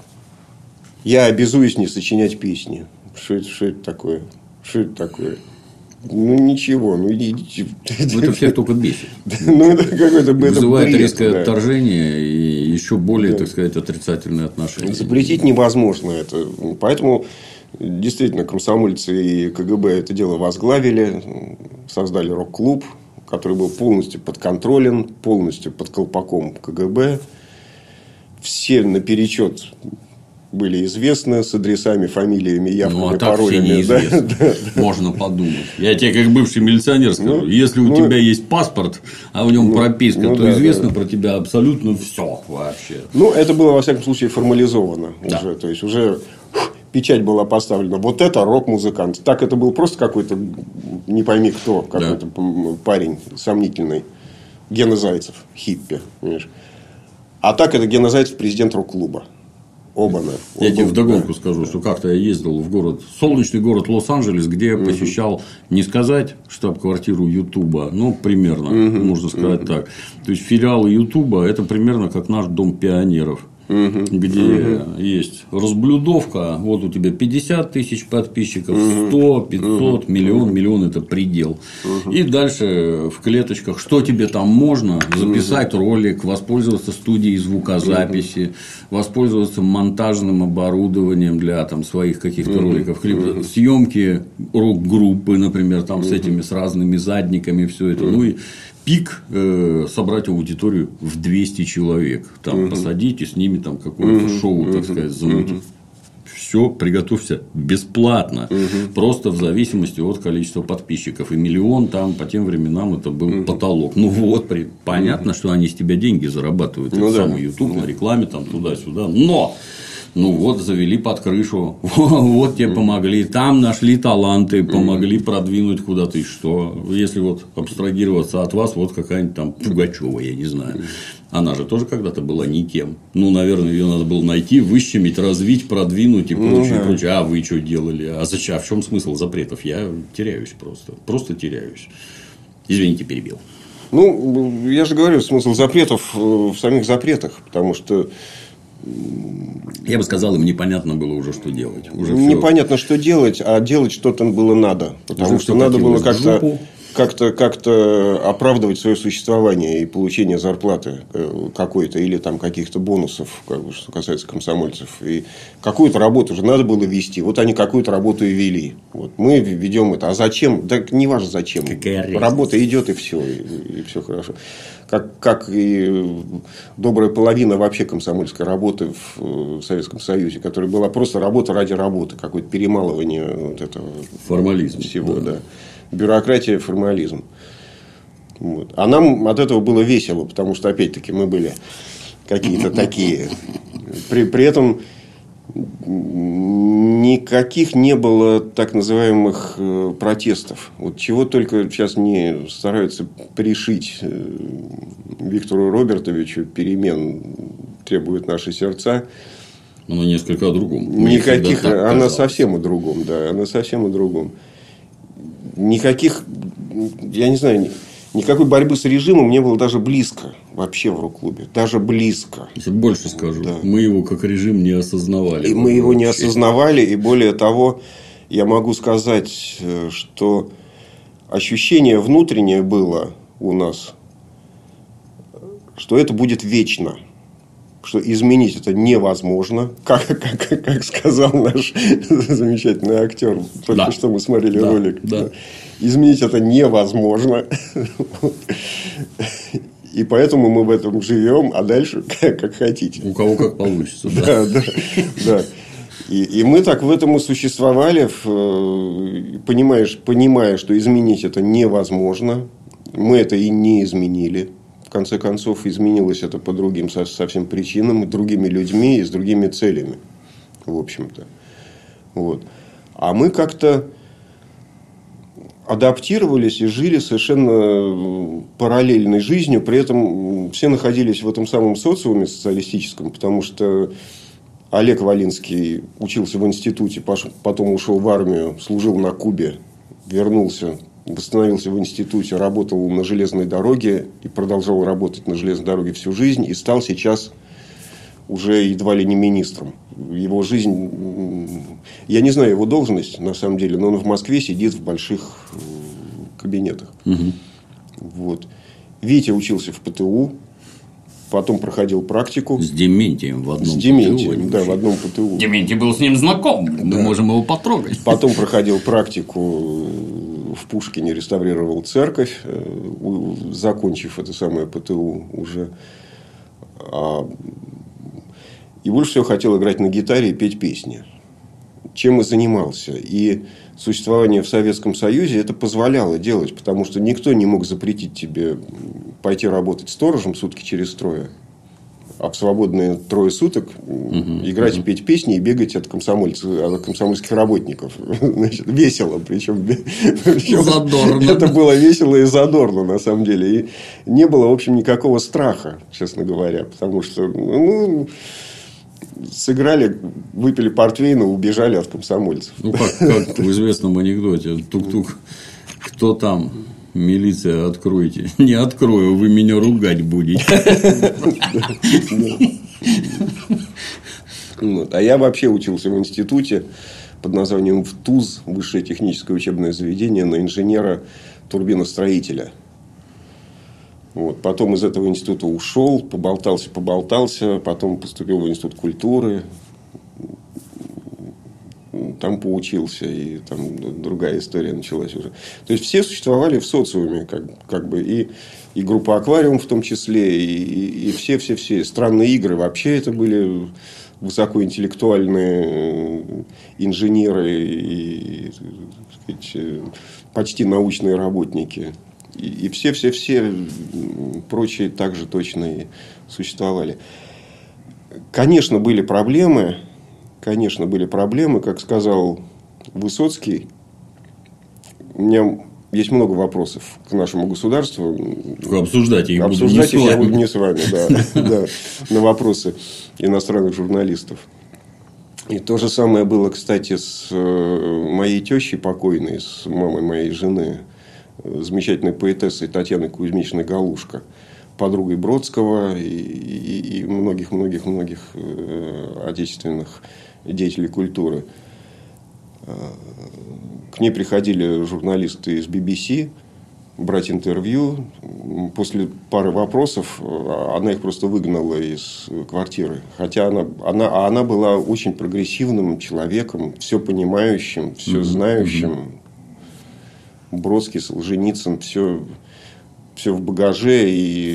Я обязуюсь не сочинять песни. Что это, что это такое? Что это такое? Ну, ничего. Ну, идите. Это всех только бесит. Ну, это какой-то бред. Вызывает резкое отторжение и еще более, так сказать, отрицательные отношения. Запретить невозможно это. Поэтому действительно комсомольцы и КГБ это дело возглавили, создали рок-клуб, который был полностью подконтролен, полностью под колпаком КГБ. Все наперечет были известны с адресами, фамилиями, явками, ну, а так паролями. Все неизвестно. Да? Можно подумать. Я тебе, как бывший милиционер, скажу, ну, если у ну, тебя есть паспорт, а в нем ну, прописка, ну, то да, известно да. про тебя абсолютно все вообще. Ну, это было, во всяком случае, формализовано да. уже. То есть, уже печать была поставлена. Вот это рок-музыкант. Так это был просто какой-то, не пойми кто, какой-то да. парень сомнительный. Гена Зайцев, хиппи. Понимаешь? А так это Гена Зайцев, президент рок-клуба. Оба-на. Я Оба, тебе вдогонку да. скажу, что как-то я ездил в город, солнечный город Лос-Анджелес, где я посещал, не сказать штаб-квартиру Ютуба, но примерно, угу. можно сказать угу. так. То есть, филиалы Ютуба – это примерно как наш Дом пионеров. Угу. Где угу. есть разблюдовка, вот у тебя пятьдесят тысяч подписчиков, сто, пятьсот, угу. миллион, миллион это предел. Угу. И дальше в клеточках, что тебе там можно, записать угу. ролик, воспользоваться студией звукозаписи, угу. воспользоваться монтажным оборудованием для там, своих каких-то угу. роликов, угу. съемки рок-группы, например, там угу. с этими с разными задниками, все это. Угу. Ну и пик э, собрать аудиторию в двести человек. Там, угу. посадить и с ними там какое-то угу. шоу, так сказать, замутить. Угу. Все, приготовься бесплатно. Угу. Просто в зависимости от количества подписчиков. И миллион там по тем временам это был угу. потолок. Ну вот, при... понятно, угу. что они с тебя деньги зарабатывают. Ну, это да. самый YouTube, на рекламе там туда-сюда. Но! Ну вот, завели под крышу, вот тебе помогли, там нашли таланты, помогли продвинуть куда-то и что. Если вот абстрагироваться от вас, вот какая-нибудь там Пугачева, я не знаю. Она же тоже когда-то была никем. Ну, наверное, ее надо было найти, выщемить, развить, продвинуть и прочее, ну, да. прочее. А вы что делали? А зачем? А в чем смысл запретов? Я теряюсь просто. Просто теряюсь. Извините, перебил. Ну, я же говорю, смысл запретов в самих запретах, потому что я бы сказал, им непонятно было уже, что делать. Уже непонятно, все... что делать, а делать что-то было надо. Потому уже что надо было как-то, как-то, как-то оправдывать свое существование и получение зарплаты какой-то или там каких-то бонусов, как бы, что касается комсомольцев. И какую-то работу же надо было вести. Вот они какую-то работу и вели. Вот мы ведем это. А зачем? Да не важно зачем. Работа идет и все, и, и все хорошо. Как, как и добрая половина вообще комсомольской работы в Советском Союзе, которая была просто работа ради работы, какое-то перемалывание вот этого формализм всего, да. Да. Бюрократия, формализм. Вот. А нам от этого было весело, потому что, опять-таки, мы были какие-то такие. При, при этом никаких не было так называемых протестов. Вот чего только сейчас не стараются пришить Виктору Робертовичу, перемен требуют наши сердца. Она несколько о другом. Никаких, она совсем о другом, да, она совсем о другом. Никаких, я не знаю, никакой борьбы с режимом не было даже близко вообще в рок-клубе. Даже близко. Если больше скажу, да. мы его как режим не осознавали. И мы его вообще не осознавали. И более того, я могу сказать, что ощущение внутреннее было у нас, что это будет вечно. что изменить это невозможно, как, как, как сказал наш замечательный актер, только да. что мы смотрели да. ролик. Да. Изменить это невозможно. И поэтому мы в этом живем, а дальше как, как хотите. У кого как получится. Да, да, да. И, и мы так в этом и существовали, понимаешь, понимая, что изменить это невозможно. Мы это и не изменили. В конце концов, изменилось это по другим совсем причинам, другими людьми и с другими целями. В общем-то. Вот. А мы как-то адаптировались и жили совершенно параллельной жизнью. При этом все находились в этом самом социуме социалистическом, потому что Олег Волинский учился в институте, потом ушел в армию, служил на Кубе, вернулся, восстановился в институте, работал на железной дороге и продолжал работать на железной дороге всю жизнь. И стал сейчас уже едва ли не министром. Его жизнь... Я не знаю его должность, на самом деле, но он в Москве сидит в больших кабинетах. Угу. Вот. Витя учился в ПТУ. Потом проходил практику. С Дементием в одном С Дементием, ПТУ, да, в одном ПТУ. Дементий был с ним знаком. Да. Мы можем его потрогать. Потом проходил практику в Пушкине, реставрировал церковь, закончив это самое ПТУ уже. И больше всего хотел играть на гитаре и петь песни. Чем и занимался. И существование в Советском Союзе это позволяло делать, потому что никто не мог запретить тебе пойти работать сторожем сутки через трое, а в свободные трое суток угу, играть угу. и петь песни и бегать от комсомольцев, от комсомольских работников. Значит, весело. Причем, причем задорно. Это было весело и задорно, на самом деле. И не было, в общем, никакого страха, честно говоря. Потому что, ну, сыграли, выпили портвейна, убежали от комсомольцев. Ну, как, как в известном анекдоте. Тук-тук, кто там? Милиция, откройте. Не открою, вы меня ругать будете. А я вообще учился в институте под названием ВТУЗ, Высшее техническое учебное заведение, на инженера-турбиностроителя. Вот. Потом из этого института ушел, поболтался, поболтался, потом поступил в институт культуры, там поучился, и там другая история началась уже. То есть все существовали в социуме, как, как бы, и, и группа «Аквариум» в том числе, и, и, и все, все, все странные игры. Вообще это были высокоинтеллектуальные инженеры и, так сказать, почти научные работники. И все-все-все прочие также точно и существовали. Конечно, были проблемы. Конечно, были проблемы. Как сказал Высоцкий, у меня есть много вопросов к нашему государству. Обсуждать их Обсуждать их я буду не с вами, да, да, на вопросы иностранных журналистов. И то же самое было, кстати, с моей тещей покойной, с мамой моей жены, замечательной поэтессой Татьяной Кузьмичной Галушко, подругой Бродского и многих-многих-многих отечественных деятелей культуры. К ней приходили журналисты из би би си брать интервью. После пары вопросов она их просто выгнала из квартиры. Хотя она, она, а она была очень прогрессивным человеком, все понимающим, все знающим. Бродский, Солженицын, все, все в багаже. И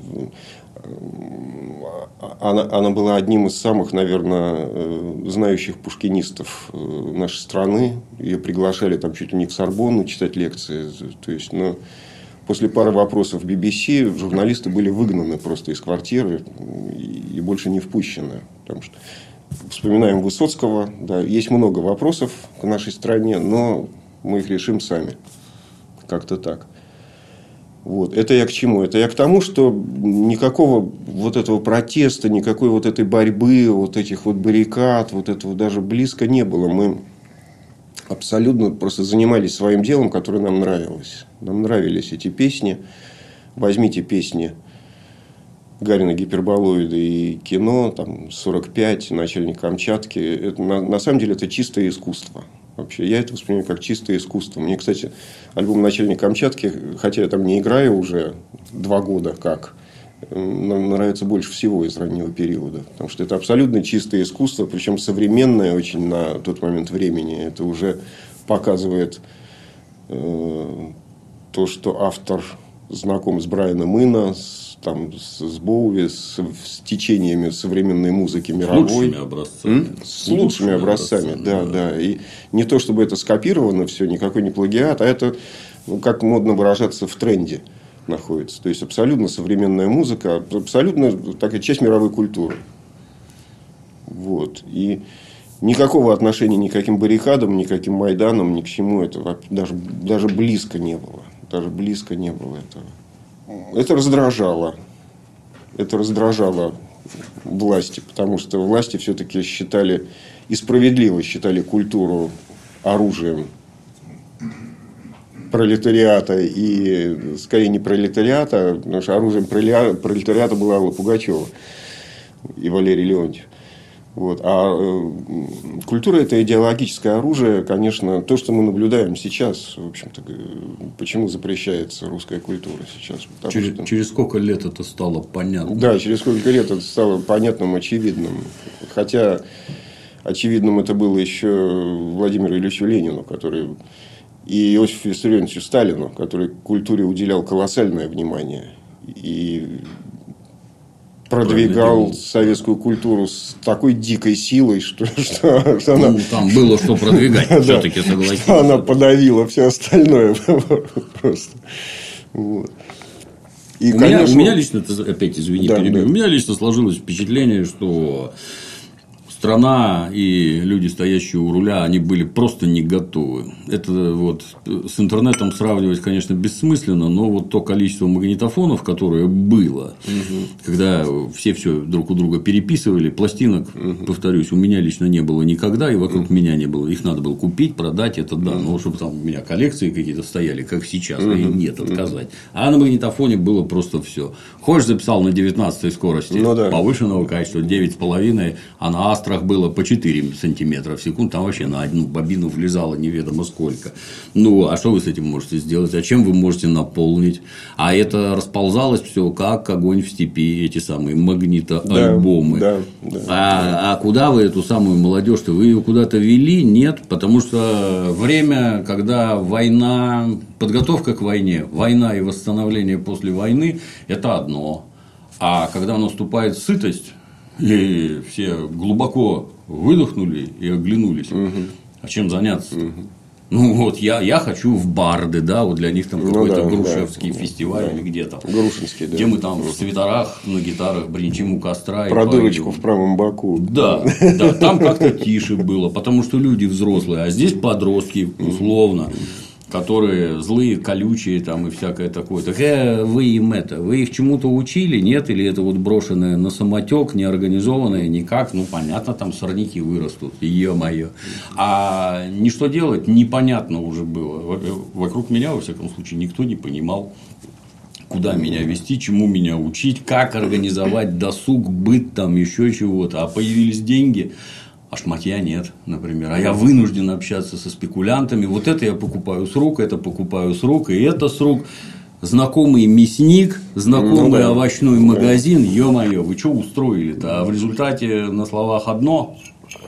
она, она была одним из самых, наверное, знающих пушкинистов нашей страны. Ее приглашали там чуть ли не в Сорбонну читать лекции. То есть, но после пары вопросов в би би си журналисты были выгнаны просто из квартиры и больше не впущены. Потому что вспоминаем Высоцкого. Да, есть много вопросов к нашей стране, но мы их решим сами. Как-то так. Вот. Это я к чему? Это я к тому, что никакого вот этого протеста, никакой вот этой борьбы, вот этих вот баррикад, вот этого даже близко не было. Мы абсолютно просто занимались своим делом, которое нам нравилось. Нам нравились эти песни. Возьмите песни Гарина Гиперболоида и кино, там, сорок пять, начальник Камчатки. Это, на, на самом деле это чистое искусство. Вообще, я это воспринимаю как чистое искусство. Мне, кстати, альбом «Начальник Камчатки», хотя я там не играю уже два года как, нам нравится больше всего из раннего периода. Потому что это абсолютно чистое искусство, причем современное очень на тот момент времени. Это уже показывает э, то, что автор знаком с Брайаном Ино, с, там, с, с Боуи, с, с течениями современной музыки мировой. С лучшими образцами. М? С лучшими, лучшими образцами, образцами да, да, да. И не то, чтобы это скопировано все, никакой не плагиат, а это, ну, как модно выражаться, в тренде находится. То есть, абсолютно современная музыка, абсолютно такая часть мировой культуры. Вот. И никакого отношения ни к каким баррикадам, ни к каким Майданам, ни к чему этого даже, даже близко не было. Даже близко не было этого. Это раздражало. Это раздражало власти. Потому что власти все-таки считали, и справедливо считали культуру оружием пролетариата. И скорее не пролетариата, потому что оружием пролетариата была Алла Пугачева и Валерий Леонтьев. Вот. А э, культура – это идеологическое оружие, конечно, то, что мы наблюдаем сейчас. В общем-то, почему запрещается русская культура сейчас? Через, что... через сколько лет это стало понятно? Да, через сколько лет это стало понятным, очевидным. Хотя очевидным это было еще Владимиру Ильичу Ленину, который, и Иосифу Виссарионовичу Сталину, который культуре уделял колоссальное внимание. И продвигал советскую культуру с такой дикой силой, что, что, что она... Ну, там было что продвигать, все-таки согласен. Что она подавила все остальное просто. Вот. И, у, конечно... меня, у меня лично, опять извини, да, перебью, да. у меня лично сложилось впечатление, что страна и люди, стоящие у руля, они были просто не готовы. Это вот с интернетом сравнивать, конечно, бессмысленно, но вот то количество магнитофонов, которое было, угу. когда все все друг у друга переписывали, пластинок, угу. повторюсь, у меня лично не было никогда, и вокруг угу. меня не было. Их надо было купить, продать, это да, угу. но чтобы там у меня коллекции какие-то стояли, как сейчас, угу. и нет, отказать. А на магнитофоне было просто все. Хочешь, записал на девятнадцатой скорости, ну, да. повышенного качества, девять с половиной, а на астрах было по четыре сантиметра в секунду, там вообще на одну бобину влезало неведомо сколько. Ну, а что вы с этим можете сделать? А чем вы можете наполнить? А это расползалось все как огонь в степи, эти самые магнитоальбомы. Да, да, да, а, а куда вы эту самую молодежь-то? Вы ее куда-то вели? Нет, потому что время, когда война, подготовка к войне, война и восстановление после войны – это одно. А когда наступает сытость, и все глубоко выдохнули и оглянулись. Угу. А чем заняться? Угу. Ну, вот я, я хочу в барды, да, вот для них там ну, какой-то да, Грушевский да, фестиваль да. или где-то. Грушинский, да. Где мы там в свитерах, на гитарах бренчим у костра. Про дырочку в правом боку. Да, да, там как-то тише было, потому что люди взрослые, а здесь подростки, условно. Которые злые, колючие там и всякое такое. Так э, вы им это, вы их чему-то учили, нет? Или это вот брошенное на самотек, неорганизованное никак? Ну, понятно, там сорняки вырастут, ё-моё. А не что делать, непонятно уже было. Вокруг меня, во всяком случае, никто не понимал, куда меня вести, чему меня учить, как организовать досуг, быт, там еще чего-то. А появились деньги. А шматья нет, например. А я вынужден общаться со спекулянтами. Вот это я покупаю с рук, это покупаю с рук, и это с рук. Знакомый мясник, знакомый ну, да. овощной магазин. Ё-моё, вы что устроили-то? А в результате на словах одно,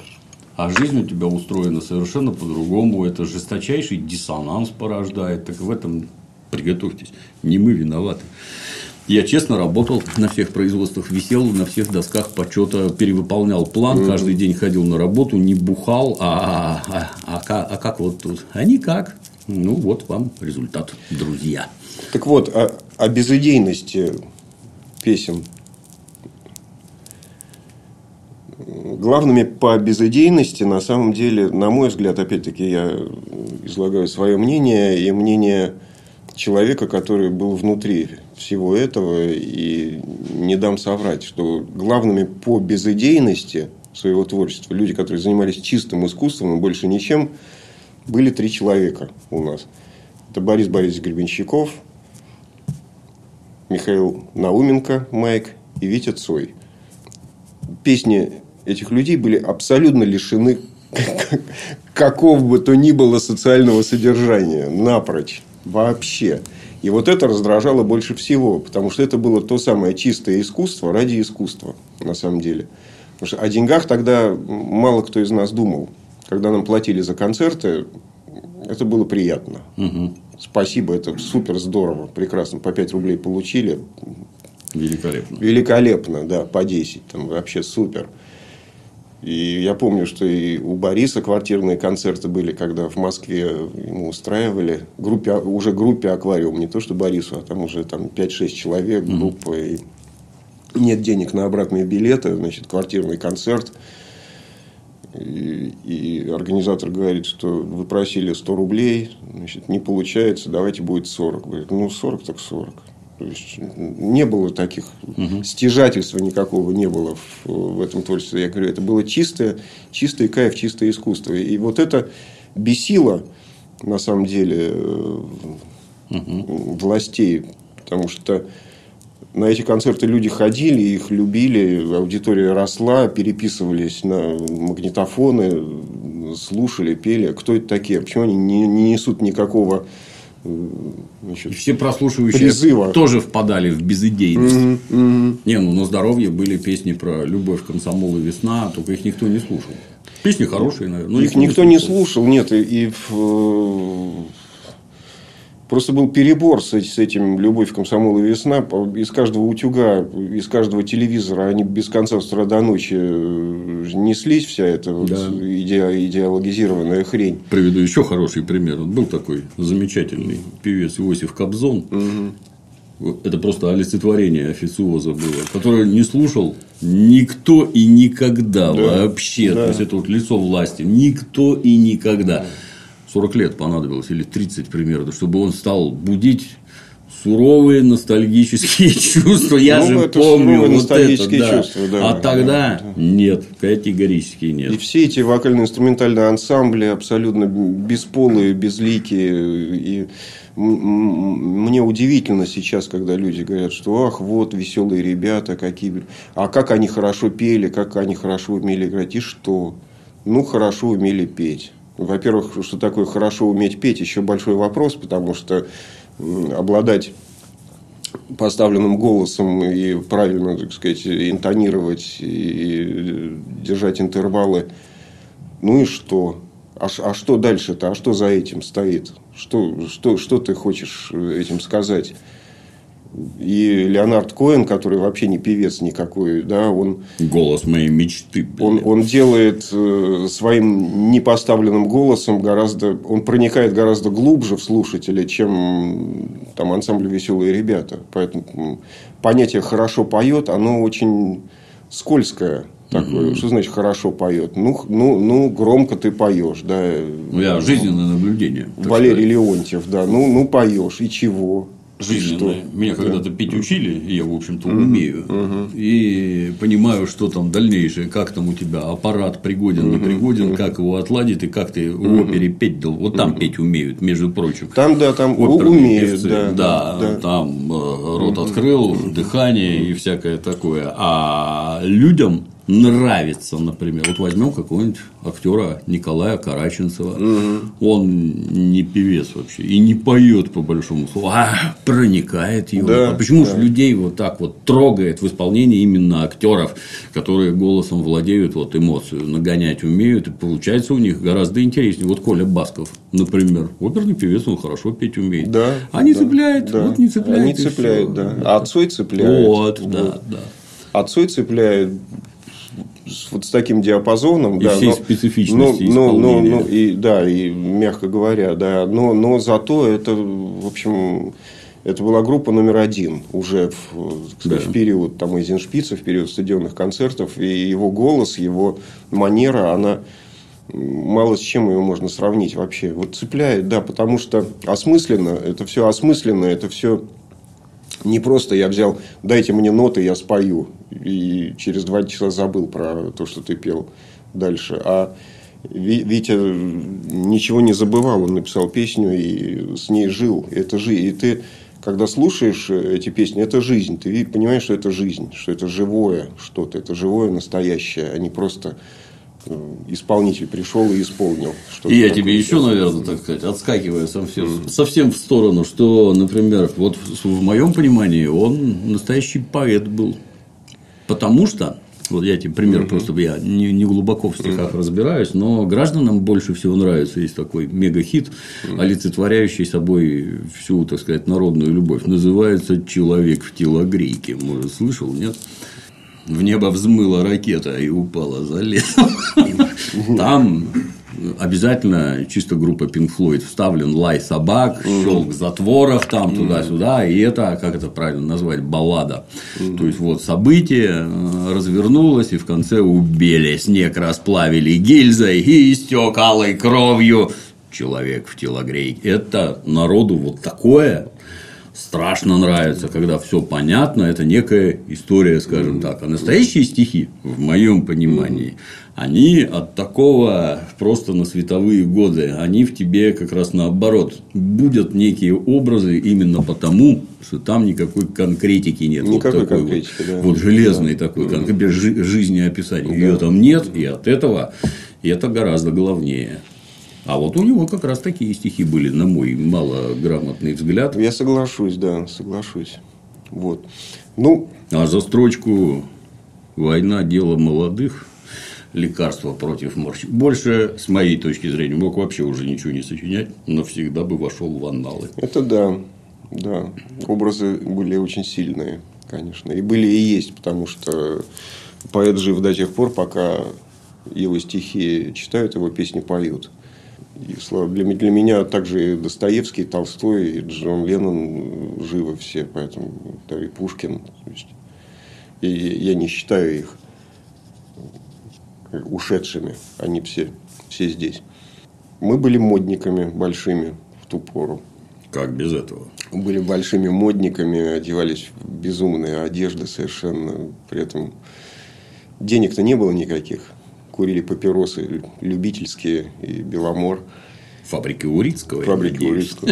а жизнь у тебя устроена совершенно по-другому. Это жесточайший диссонанс порождает. Так в этом приготовьтесь. Не мы виноваты. Я честно работал на всех производствах, висел на всех досках почета, перевыполнял план, mm-hmm. каждый день ходил на работу, не бухал, а, а, а, а, а как вот тут? А никак. Ну, вот вам результат, друзья. Так вот, о, о безыдейности песен. Главными по безыдейности, на самом деле, на мой взгляд, опять-таки, я излагаю свое мнение и мнение человека, который был внутри всего этого, и не дам соврать, что главными по безыдейности своего творчества, люди, которые занимались чистым искусством и больше ничем, были три человека у нас. Это Борис Борисович Гребенщиков, Михаил Науменко, Майк и Витя Цой. Песни этих людей были абсолютно лишены какого бы то ни было социального содержания, напрочь. Вообще. И вот это раздражало больше всего. Потому что это было то самое чистое искусство ради искусства. На самом деле. Потому что о деньгах тогда мало кто из нас думал. Когда нам платили за концерты, это было приятно. Угу. Спасибо, это супер здорово. Прекрасно. По пять рублей получили. Великолепно. Великолепно, да, по десять. Там вообще супер. И я помню, что и у Бориса квартирные концерты были, когда в Москве ему устраивали. Группе, уже группе «Аквариум». Не то, что Борису, а там уже там, пять-шесть человек, группа. Mm-hmm. И нет денег на обратные билеты. Значит, квартирный концерт. И, и организатор говорит, что вы просили сто рублей. Значит, не получается, давайте будет сорок. Говорит, ну, сорок так сорок. То есть, не было таких угу. стяжательства никакого не было в, в этом творчестве. Я говорю, это было чистое, чистый кайф, чистое искусство. И вот это бесило, на самом деле, угу. властей. Потому что на эти концерты люди ходили, их любили, аудитория росла, переписывались на магнитофоны, слушали, пели. Кто это такие? Почему они не, не несут никакого... Значит, все прослушивающие призыва. Тоже впадали в безыдейность. Mm-hmm. Mm-hmm. Не, ну на здоровье были песни про любовь, комсомол и весна, только их никто не слушал. Песни хорошие, наверное. Но их никто не слушал, нет. И, и просто был перебор с этим «Любовь, комсомол и весна». Из каждого утюга, из каждого телевизора они без конца с утра до ночи неслись. Вся эта да. вот иде, идеологизированная хрень. Приведу еще хороший пример. Был такой замечательный певец Иосиф Кобзон. Угу. Это просто олицетворение официоза было, которое не слушал никто и никогда да. вообще. Да. То есть, это вот лицо власти. Никто и никогда. сорок лет понадобилось, или тридцать примерно, чтобы он стал будить суровые ностальгические чувства. Я ну, же помню вот это. Да. Чувства, да. А тогда да. нет, категорически нет. И все эти вокально-инструментальные ансамбли абсолютно бесполые, безликие. И мне удивительно сейчас, когда люди говорят, что ах, вот веселые ребята, какие. А как они хорошо пели, как они хорошо умели играть. И что? Ну, хорошо умели петь. Во-первых, что такое хорошо уметь петь, еще большой вопрос, потому что обладать поставленным голосом и правильно, так сказать, интонировать и держать интервалы. Ну и что? А, а что дальше-то? А что за этим стоит? Что, что, что ты хочешь этим сказать? И Леонард Коэн, который вообще не певец никакой, да, он... Голос моей мечты. Он, он делает своим непоставленным голосом гораздо... Он проникает гораздо глубже в слушателя, чем там ансамбль «Веселые ребята». Поэтому понятие «хорошо поет», оно очень скользкое. Такое. Mm-hmm. Что значит хорошо поет? Ну, ну, ну, громко ты поешь, да. Ну, я жизненное наблюдение. Валерий Леонтьев, да. Ну, ну поешь. И чего? Жизненное. Меня да. когда-то петь учили, я, в общем-то, mm-hmm. умею. Mm-hmm. И понимаю, что там дальнейшее, как там у тебя аппарат пригоден, mm-hmm. не пригоден, mm-hmm. как его отладить и как ты в mm-hmm. опере петь дал. Вот там mm-hmm. петь умеют, между прочим. Там, да, там умеют. Да, да, да, там рот mm-hmm. открыл, mm-hmm. дыхание mm-hmm. и всякое такое. А людям нравится, например, вот возьмем какого-нибудь актера Николая Караченцева. Угу. Он не певец вообще и не поет по большому слову, а проникает его. Да, а почему да. же людей вот так вот трогает в исполнении именно актеров, которые голосом владеют, вот эмоцию нагонять умеют, и получается у них гораздо интереснее. Вот Коля Басков, например, оперный певец, он хорошо петь умеет. Да, а не да, цепляет, да. вот не цепляет. Не цепляет, да. А Цой цепляет. Вот, вот. да, да. А Цой цепляет. Вот с таким диапазоном, и да, всей но, специфичностью но, но, но, и да, и мягко говоря, да, но, но зато это, в общем, это была группа номер один уже в, так сказать, да. в период там Эйзеншпица, в период стадионных концертов, и его голос, его манера, она мало с чем ее можно сравнить вообще. Вот цепляет, да, потому что осмысленно, это все осмысленно, это все не просто я взял, дайте мне ноты, я спою. И через два часа забыл про то, что ты пел дальше. А Витя ничего не забывал. Он написал песню и с ней жил. Это жизнь. И ты, когда слушаешь эти песни, это жизнь. Ты понимаешь, что это жизнь, что это живое что-то. Это живое, настоящее, а не просто исполнитель пришел и исполнил. И я тебе еще, наверное, так сказать, отскакивая совсем, mm. совсем в сторону, что, например, вот в моем понимании он настоящий поэт был. Потому что, вот я тебе пример, mm-hmm. просто я не, не глубоко в стихах mm-hmm. разбираюсь, но гражданам больше всего нравится, есть такой мега-хит, mm-hmm. олицетворяющий собой всю, так сказать, народную любовь. Называется «Человек в телогрейке». Может, слышал, нет? В небо взмыла ракета и упала за лесом. Там обязательно чисто группа Pink Floyd вставлен лай собак, щелк затворов там туда-сюда, и это, как это правильно назвать, баллада. То есть вот событие развернулось, и в конце убили, снег расплавили гильзой и истек алой кровью. Человек в телогрейке. Это народу вот такое страшно нравится, когда все понятно, это некая история, скажем так. А настоящие стихи, в моем понимании, они от такого просто на световые годы, они в тебе как раз наоборот будут некие образы именно потому, что там никакой конкретики нет. Никакой вот такой конкретики, вот, да. вот железный да. такой конкрет, жизнеописание. Да. Ее там нет, и от этого и это гораздо главнее. А вот у него как раз такие стихи были, на мой малограмотный взгляд. Я соглашусь, да, соглашусь. Вот. Ну... А за строчку «Война – дело молодых», «Лекарство против морщи». Больше, с моей точки зрения, мог вообще уже ничего не сочинять, но всегда бы вошел в анналы. Это да, да. Образы были очень сильные, конечно. И были и есть, потому что поэт жив до тех пор, пока его стихи читают, его песни поют. И для, для меня также и Достоевский, и Толстой, и Джон Леннон живы все, поэтому да, и Пушкин. То есть, и я не считаю их ушедшими, они все, все здесь. Мы были модниками большими в ту пору. Как без этого? Были большими модниками, одевались в безумные одежды совершенно. При этом денег-то не было никаких. Курили папиросы любительские и Беломор. Фабрики Урицкого. Фабрики Урицкого.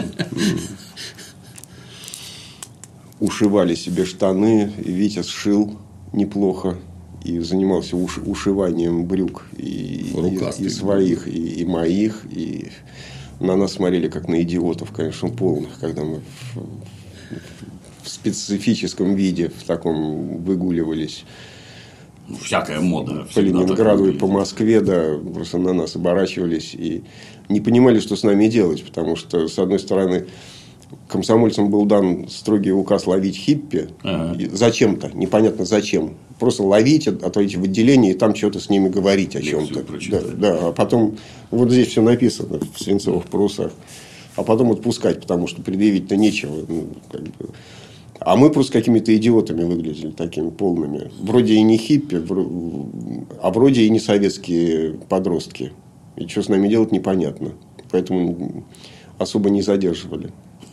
Ушивали себе штаны. И Витя сшил неплохо. И занимался уш, ушиванием брюк. И, и, и своих, и, и моих. И на нас смотрели как на идиотов, конечно, полных. Когда мы в, в специфическом виде в таком выгуливались. Всякая мода. По Ленинграду и по Москве, да, просто на нас оборачивались и не понимали, что с нами делать. Потому что, с одной стороны, комсомольцам был дан строгий указ ловить хиппи. Ага. Зачем-то, непонятно зачем. Просто ловить, отводить в отделение и там что-то с ними говорить о чем-то. Да, да, а потом вот здесь все написано в свинцовых парусах. А потом отпускать, потому что предъявить-то нечего. Ну, как бы. А мы просто какими-то идиотами выглядели, такими полными. Вроде и не хиппи, а вроде и не советские подростки. И что с нами делать, непонятно. Поэтому особо не задерживали.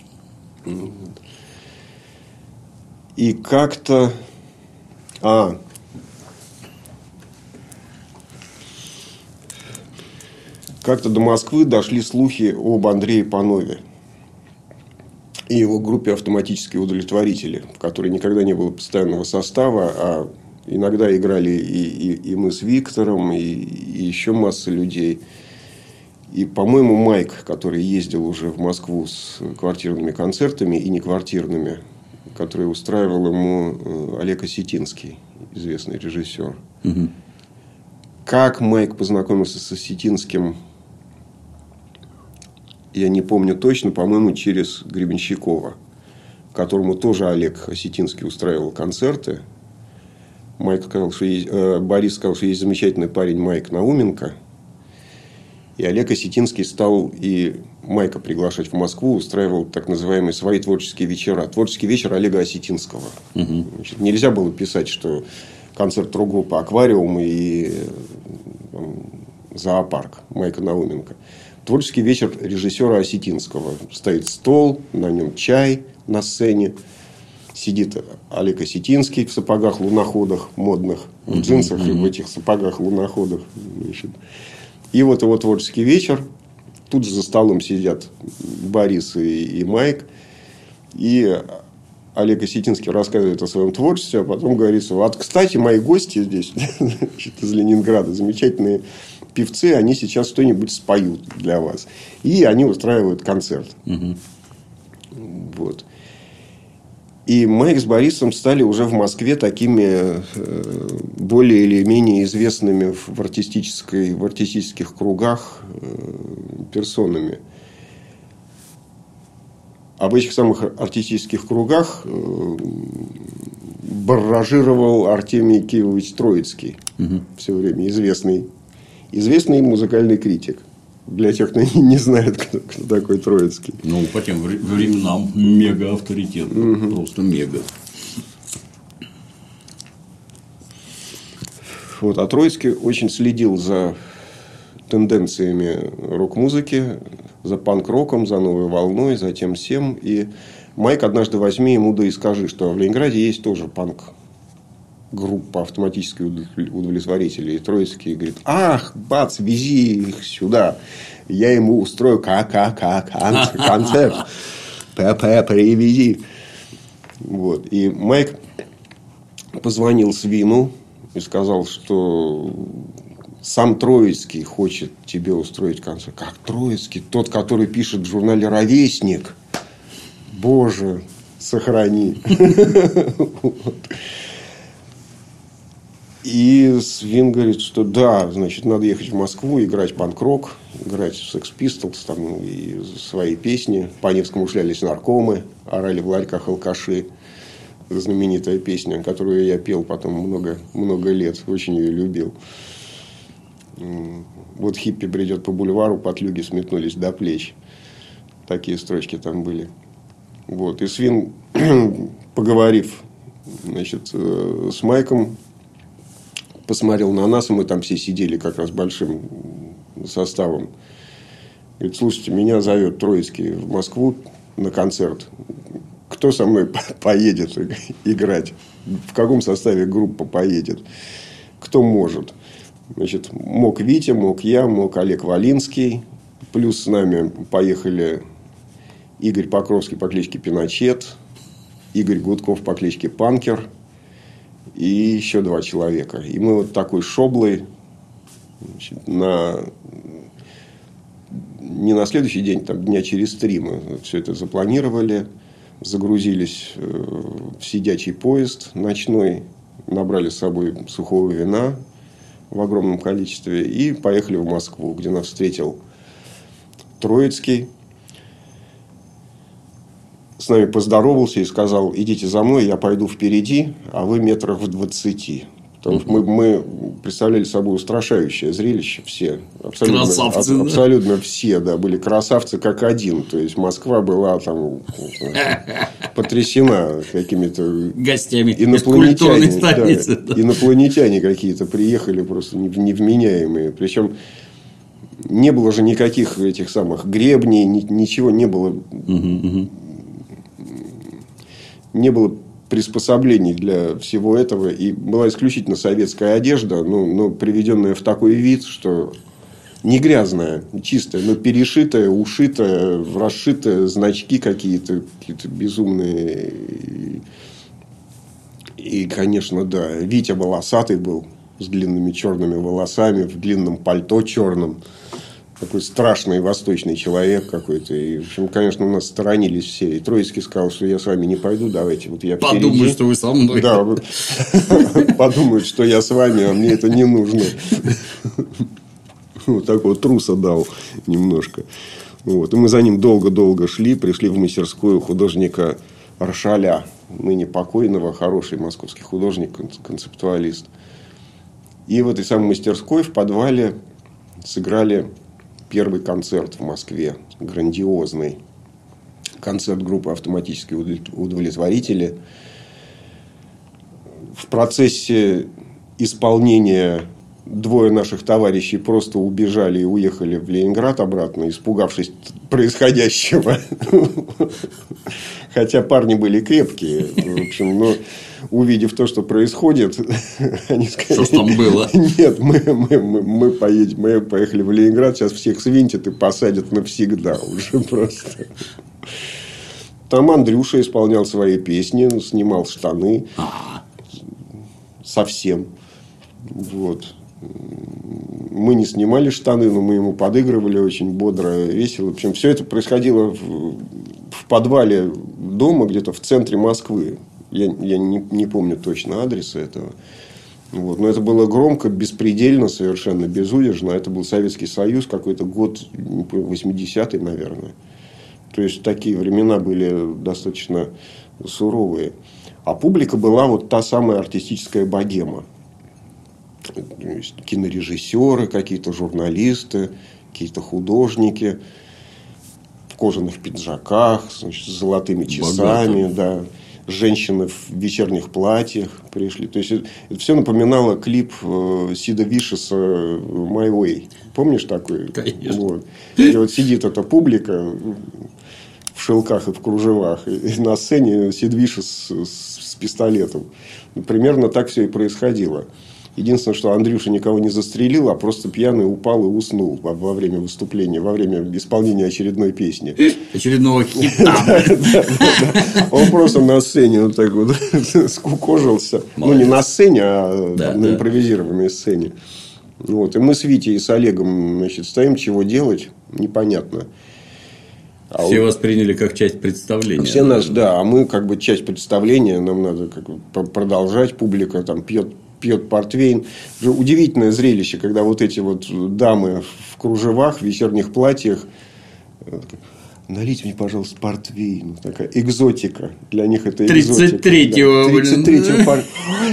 И как-то... А... Как-то до Москвы дошли слухи об Андрее Панове и его группе «Автоматические удовлетворители», в которой никогда не было постоянного состава, а иногда играли и, и, и мы с Виктором, и, и еще масса людей. И, по-моему, Майк, который ездил уже в Москву с квартирными концертами и неквартирными, который устраивал ему Олег Осетинский, известный режиссер. Угу. Как Майк познакомился с Осетинским, я не помню точно, по-моему, через Гребенщикова, которому тоже Олег Осетинский устраивал концерты. Майк сказал, что есть, э, Борис сказал, что есть замечательный парень Майк Науменко. И Олег Осетинский стал и Майка приглашать в Москву, устраивал так называемые свои творческие вечера. Творческий вечер Олега Осетинского. Угу. Значит, нельзя было писать, что концерт рок-группы «Аквариум» и там, зоопарк Майка Науменко. Творческий вечер режиссера Осетинского. Стоит стол, на нем чай на сцене. Сидит Олег Осетинский в сапогах-луноходах модных, в джинсах mm-hmm. и в этих сапогах-луноходах. Значит. И вот его творческий вечер. Тут же за столом сидят Борис и, и Майк. И Олег Осетинский рассказывает о своем творчестве, а потом говорится: вот, кстати, мои гости здесь из Ленинграда, замечательные певцы, они сейчас что-нибудь споют для вас. И они устраивают концерт. Угу. Вот. И Майк с Борисом стали уже в Москве такими более или менее известными в, артистической, в артистических кругах персонами. А в этих самых артистических кругах барражировал Артемий Киевович Троицкий. Угу. Все время известный, известный музыкальный критик. Для тех, кто не знает, кто, кто такой Троицкий. Ну, по тем временам мега авторитет. Угу. Просто мега. Вот, а Троицкий очень следил за тенденциями рок-музыки, за панк-роком, за новой волной, за тем всем. И Майк однажды возьми ему да и скажи, что в Ленинграде есть тоже панк-группа автоматических удовлетворителей. И Троицкий говорит: ах, бац, вези их сюда. Я ему устрою концерт. ПП, привези. Вот. И Майк позвонил Свину и сказал, что сам Троицкий хочет тебе устроить концерт. Как Троицкий? Тот, который пишет в журнале «Ровесник». Боже, сохрани. И Свин говорит, что да, значит, надо ехать в Москву, играть панк-рок, играть в Sex Pistols, там, и свои песни. По Невскому шлялись наркомы, орали в ларьках алкаши. Знаменитая песня, которую я пел потом много, много лет. Очень ее любил. Вот хиппи бредет по бульвару, подлюги сметнулись до плеч. Такие строчки там были. Вот. И Свин, поговорив, значит, с Майком, посмотрел на нас, и мы там все сидели как раз большим составом. Говорит: слушайте, меня зовет Троицкий в Москву на концерт. Кто со мной поедет играть? В каком составе группа поедет? Кто может? Значит, мог Витя, мог я, мог Олег Волинский. Плюс с нами поехали Игорь Покровский по кличке Пиночет, Игорь Гудков по кличке Панкер и еще два человека. И мы вот такой шоблой, значит, на... не на следующий день, там дня через три мы все это запланировали, загрузились в сидячий поезд ночной, набрали с собой сухого вина в огромном количестве и поехали в Москву, где нас встретил Троицкий. С нами поздоровался и сказал: идите за мной, я пойду впереди, а вы метрах в двадцати. Потому что мы, мы представляли собой устрашающее зрелище все. Абсолютно, красавцы, а, абсолютно все, да, были красавцы как один. То есть Москва была там потрясена какими-то гостями инопланетяне. Да, да. Инопланетяне какие-то приехали просто невменяемые. Причем не было же никаких этих самых гребней, ничего не было. Угу, угу. Не было приспособлений для всего этого. И была исключительно советская одежда, ну, но приведенная в такой вид, что не грязная, чистая, но перешитая, ушитая, расшитая, значки какие-то, какие-то безумные. И, конечно, да, Витя волосатый был, с длинными черными волосами, в длинном пальто черном. Такой страшный восточный человек какой-то. И, в общем, конечно, у нас сторонились все. И Троицкий сказал, что я с вами не пойду, давайте. Вот я впереди. Подумают, что вы со мной. Да, подумают, что я с вами, а мне это не нужно. Вот такого труса дал немножко. Вот. И мы за ним долго-долго шли. Пришли в мастерскую художника Аршаля, ныне покойного, хороший московский художник, концептуалист. И в этой самой мастерской в подвале сыграли первый концерт в Москве, грандиозный концерт группы «Автоматические удовлетворители». В процессе исполнения двое наших товарищей просто убежали и уехали в Ленинград обратно, испугавшись происходящего. Хотя парни были крепкие. В общем, но увидев то, что происходит, они сказали: что там было? Нет, мы, мы, мы, мы, поедем, мы поехали в Ленинград, сейчас всех свинтят и посадят навсегда уже просто. Там Андрюша исполнял свои песни, снимал штаны. А-а-а. Совсем. Вот. Мы не снимали штаны, но мы ему подыгрывали очень бодро, весело. В общем, все это происходило в, в подвале дома, где-то в центре Москвы. Я, я не, не помню точно адреса этого. Вот. Но это было громко, беспредельно, совершенно безудержно. Это был Советский Союз, какой-то год, восьмидесятый, наверное. То есть, такие времена были достаточно суровые. А публика была вот та самая артистическая богема. То есть, кинорежиссеры, какие-то журналисты, какие-то художники в кожаных пиджаках, значит, с золотыми часами, да. Женщины в вечерних платьях пришли. То есть, это, это все напоминало клип э, Сида Вишеса «My Way». Помнишь такой? Конечно. Вот. И вот сидит эта публика в шелках и в кружевах. И на сцене Сид Вишес с, с пистолетом. Примерно так все и происходило. Единственное, что Андрюша никого не застрелил, а просто пьяный упал и уснул во время выступления, во время исполнения очередной песни. Очередного хита. Он просто на сцене вот так вот скукожился. Ну, не на сцене, а на импровизированной сцене. Вот. И мы с Витей и с Олегом, значит, стоим, чего делать, непонятно. А все вот восприняли как часть представления. Все нас, да, а мы как бы часть представления, нам надо как бы продолжать, публика там пьет. пьет портвейн. Удивительное зрелище, когда вот эти вот дамы в кружевах, в вечерних платьях. Налейте мне, пожалуйста, портвейн. Такая экзотика. Для них это экзотика. тридцать третьего, блин. тридцать третьего пор...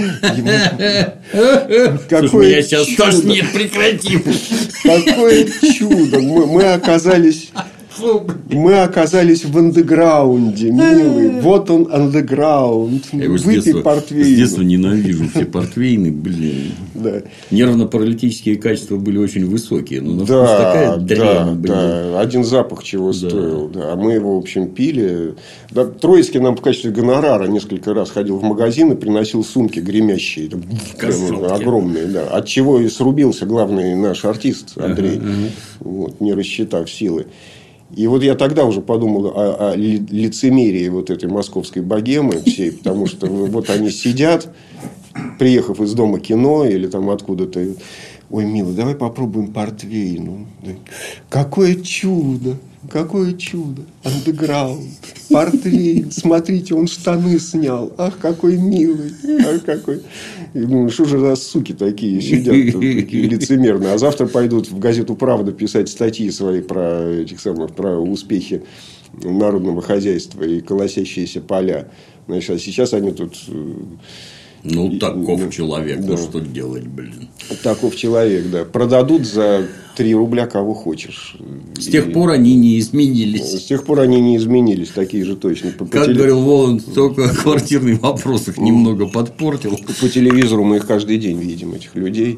Слушай, меня сейчас тошнит, прекратим. Какое чудо. Мы, мы оказались... Мы оказались в андеграунде, милый. Вот он, андеграунд. Выпей портвейн. С детства ненавижу все портвейны, блин. Да. Нервно-паралитические качества были очень высокие. Но на да, вкус такая дрянь, да, блин. Да. Один запах чего да. стоил. Да. А мы его, в общем, пили. Да, Троицкий нам в качестве гонорара несколько раз ходил в магазин и приносил сумки гремящие. Прям, огромные. Да. От чего и срубился главный наш артист Андрей. Ага, ага. Вот, не рассчитав силы. И вот я тогда уже подумал о, о лицемерии вот этой московской богемы всей, потому что вот они сидят, приехав из дома кино или там откуда-то, ой, милый, давай попробуем портвейн. Какое чудо, какое чудо, андеграунд, портвейн, смотрите, он штаны снял, ах, какой милый, ах, какой. И думаю, что же за суки такие сидят, такие лицемерные. А завтра пойдут в газету «Правда» писать статьи свои про этих самых, про успехи народного хозяйства и колосящиеся поля. Значит, а сейчас они тут... Ну, таков и, человек, да. ну что делать, блин. Таков человек, да. Продадут за три рубля кого хочешь. С тех и... пор они не изменились. С тех пор они не изменились, такие же точно. По, как по говорил теле... Волан, только квартирный вопрос их немного подпортил. По телевизору мы их каждый день видим, этих людей.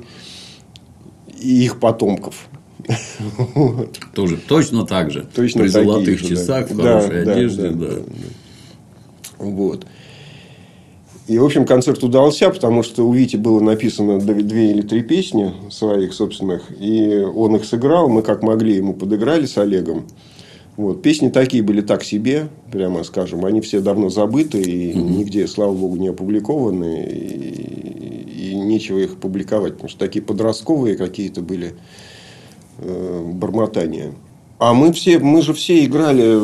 И их потомков. Вот. Тоже точно так же. Точно при золотых же, часах, да. в хорошей да, одежде. Да, да. Да, да. Вот. И, в общем, концерт удался, потому что у Вити было написано две или три песни своих собственных. И он их сыграл. Мы как могли ему подыграли с Олегом. Вот. Песни такие были так себе, прямо скажем. Они все давно забыты. И mm-hmm. нигде, слава богу, не опубликованы. И, и нечего их публиковать. Потому что такие подростковые какие-то были э, бормотания. А мы, все, мы же все играли...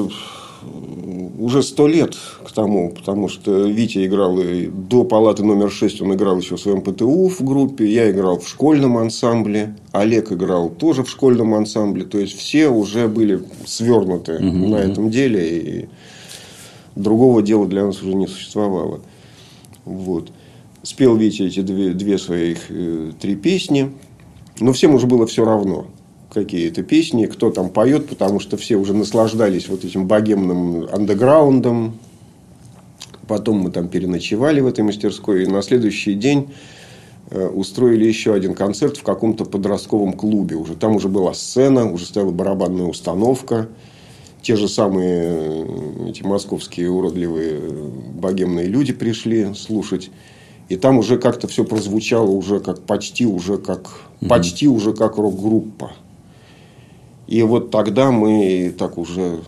уже сто лет к тому, потому что Витя играл и до палаты номер шесть, он играл еще в своем ПТУ в группе, я играл в школьном ансамбле, Олег играл тоже в школьном ансамбле, то есть все уже были свернуты угу, на угу. этом деле, и другого дела для нас уже не существовало. Вот. Спел Витя эти две, две своих э, три песни, но всем уже было все равно. Какие-то песни, кто там поет, потому что все уже наслаждались вот этим богемным андеграундом. Потом мы там переночевали в этой мастерской. И на следующий день устроили еще один концерт в каком-то подростковом клубе. Уже там уже была сцена, уже стояла барабанная установка. Те же самые эти московские уродливые богемные люди пришли слушать. И там уже как-то все прозвучало уже как почти уже как, mm-hmm. почти уже как рок-группа. И вот тогда мы так уже...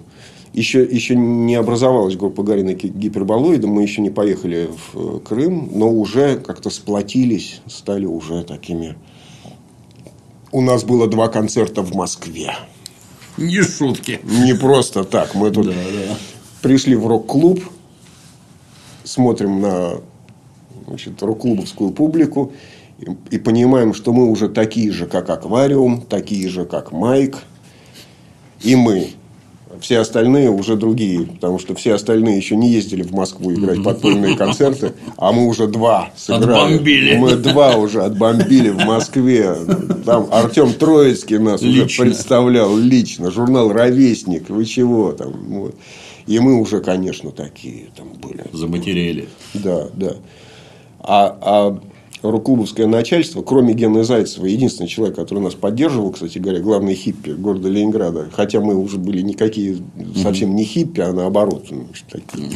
Еще, еще не образовалась группа Гарина Гиперболоида. Мы еще не поехали в Крым. Но уже как-то сплотились. Стали уже такими. У нас было два концерта в Москве. Не шутки. Не просто так. Мы тут да, да. пришли в рок-клуб. Смотрим на, значит, рок-клубовскую публику. И, и понимаем, что мы уже такие же, как Аквариум. Такие же, как Майк. И мы. Все остальные уже другие. Потому что все остальные еще не ездили в Москву играть подпольные концерты. А мы уже два сыграли. Отбомбили. Мы два уже отбомбили в Москве. Там Артем Троицкий нас лично уже представлял лично. Журнал «Ровесник». Вы чего там? Вот. И мы уже, конечно, такие там были. Заматерели. Да, да. А, а рок-клубовское начальство, кроме Гены Зайцева, единственный человек, который нас поддерживал, кстати говоря, главный хиппи города Ленинграда. Хотя мы уже были никакие совсем не хиппи, а наоборот. Такие.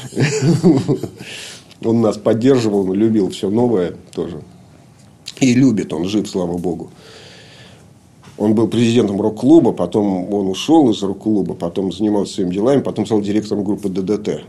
Он нас поддерживал, любил все новое тоже. И любит, он жив, слава богу. Он был президентом рок-клуба, потом он ушел из рок-клуба, потом занимался своими делами, потом стал директором группы ДДТ.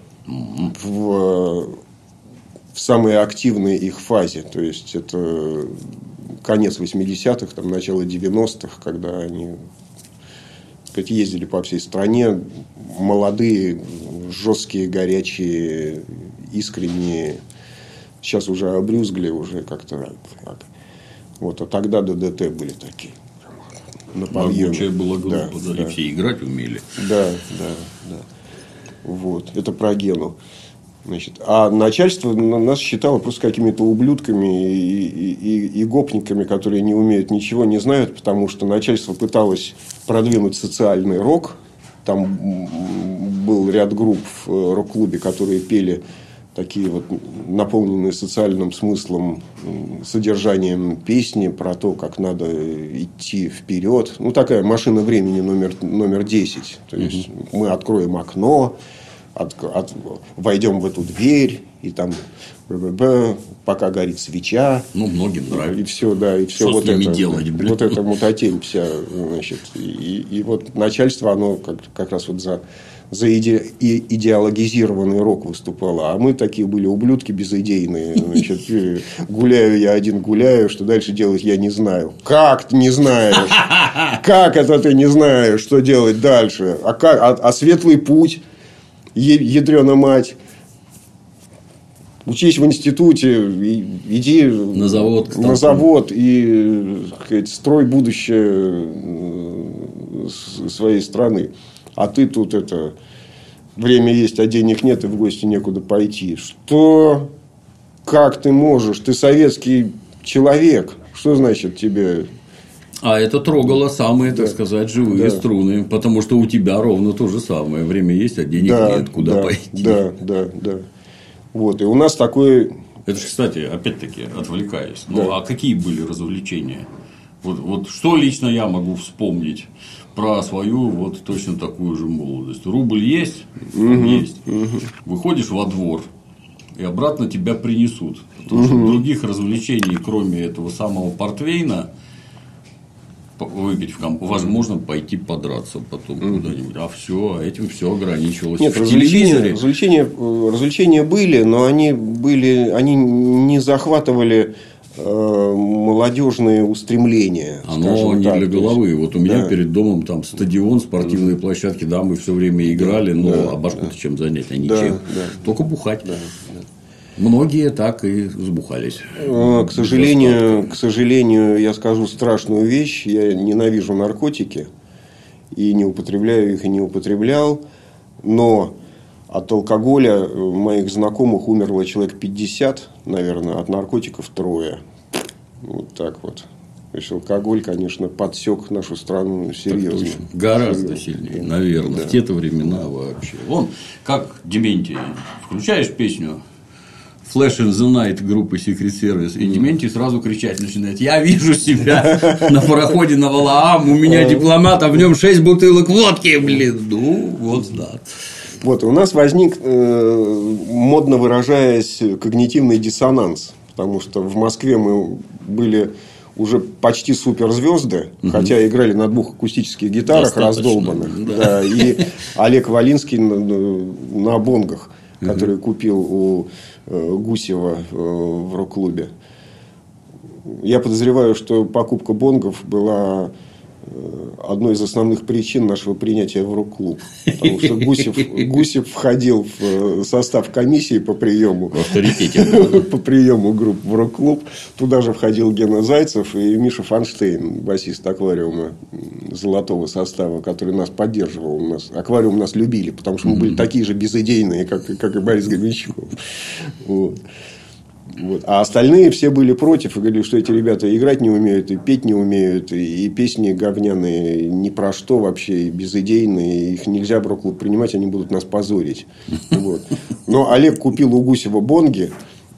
В... в самой активной их фазе. То есть, это конец восьмидесятых, там, начало девяностых, когда они, так сказать, ездили по всей стране. Молодые, жесткие, горячие, искренние. Сейчас уже обрюзгли, уже как-то так. Вот, а тогда ДДТ были такие. На подъеме. Могучая была группа, да, да, да. И все играть умели. Да, да, да. Вот. Это про Гену. Значит, а начальство нас считало просто какими-то ублюдками и, и, и, и гопниками, которые не умеют, ничего не знают, потому что начальство пыталось продвинуть социальный рок. Там был ряд групп в рок-клубе, которые пели такие вот наполненные социальным смыслом, содержанием песни про то, как надо идти вперед. Ну, такая машина времени номер, номер десять. То есть, mm-hmm. мы откроем окно, от, от, войдем в эту дверь, и там пока горит свеча. Ну, многим нравится. И все, да, и все. Что вот с ними это, делать, блин? Вот эта мутатень вся, значит. И, и вот начальство, оно как, как раз вот за... за иде... и идеологизированный рок выступала. А мы такие были ублюдки безыдейные. Значит, гуляю я один, гуляю. Что дальше делать, я не знаю. Как ты не знаешь? Как это ты не знаешь, что делать дальше? А, как... а, а светлый путь? Ядрена мать. Учись в институте, иди на завод, на завод и, так сказать, строй будущее своей страны. А ты тут это... Время есть, а денег нет, и в гости некуда пойти. Что? Как ты можешь? Ты советский человек. Что значит тебе... А это трогало самые, да. так сказать, живые да. струны. Потому что у тебя ровно то же самое. Время есть, а денег да, нет, куда да, пойти. Да, да, да. Вот. И у нас такой... Это же, кстати, опять-таки, отвлекаюсь. Ну, да. а какие были развлечения? Вот, вот что лично я могу вспомнить про свою вот точно такую же молодость? Рубль есть? Угу, есть. Угу. Выходишь во двор, и обратно тебя принесут. Потому угу. что других развлечений, кроме этого самого портвейна, выпить в комп, возможно, пойти подраться потом mm-hmm. куда-нибудь. А все, этим все ограничивалось. Нет, в развлечения, развлечения, развлечения были, но они были, они не захватывали э, молодежные устремления. Оно не так. для головы. Вот у меня да. перед домом там стадион, спортивные mm-hmm. площадки, да, мы все время играли, но да, а башку-то да. чем занять? А ничем. Да, да. Только бухать. Да, да. Многие так и сбухались. К сожалению, к сожалению, я скажу страшную вещь. Я ненавижу наркотики. И не употребляю их, и не употреблял. Но от алкоголя моих знакомых умерло человек пятьдесят, наверное. От наркотиков трое. Вот так вот. То есть, алкоголь, конечно, подсек нашу страну серьезно. Гораздо сильнее, да. наверное. Да. В те-то времена вообще. Вон, как Дементий. Включаешь песню Flash in the Night группы Secret Service, и Дементий сразу кричать начинает: я вижу себя на пароходе на Валаам, у меня дипломат, а в нем шесть бутылок водки, блин. Ну, вот да. Вот, у нас возник, модно выражаясь, когнитивный диссонанс. Потому что в Москве мы были уже почти суперзвезды, угу. хотя играли на двух акустических гитарах раздолбанных. Да. Да, и Олег Волинский на, на бонгах, угу. который купил у Гусева в рок-клубе. Я подозреваю, что покупка бонгов была одной из основных причин нашего принятия в рок-клуб. Потому что Гусев, Гусев входил в состав комиссии по приему, в авторитете, по приему групп в рок-клуб. Туда же входил Гена Зайцев и Миша Фанштейн, басист «Аквариума» золотого состава, который нас поддерживал. У нас, «Аквариум» нас любили, потому что мы были такие же безыдейные, как, как и Борис Гребенщиков. Вот. Вот. А остальные все были против и говорили, что эти ребята играть не умеют, и петь не умеют, и, и песни говняные ни про что вообще, и безыдейные, их нельзя в рок-клуб принимать, они будут нас позорить. Вот. Но Олег купил у Гусева бонги.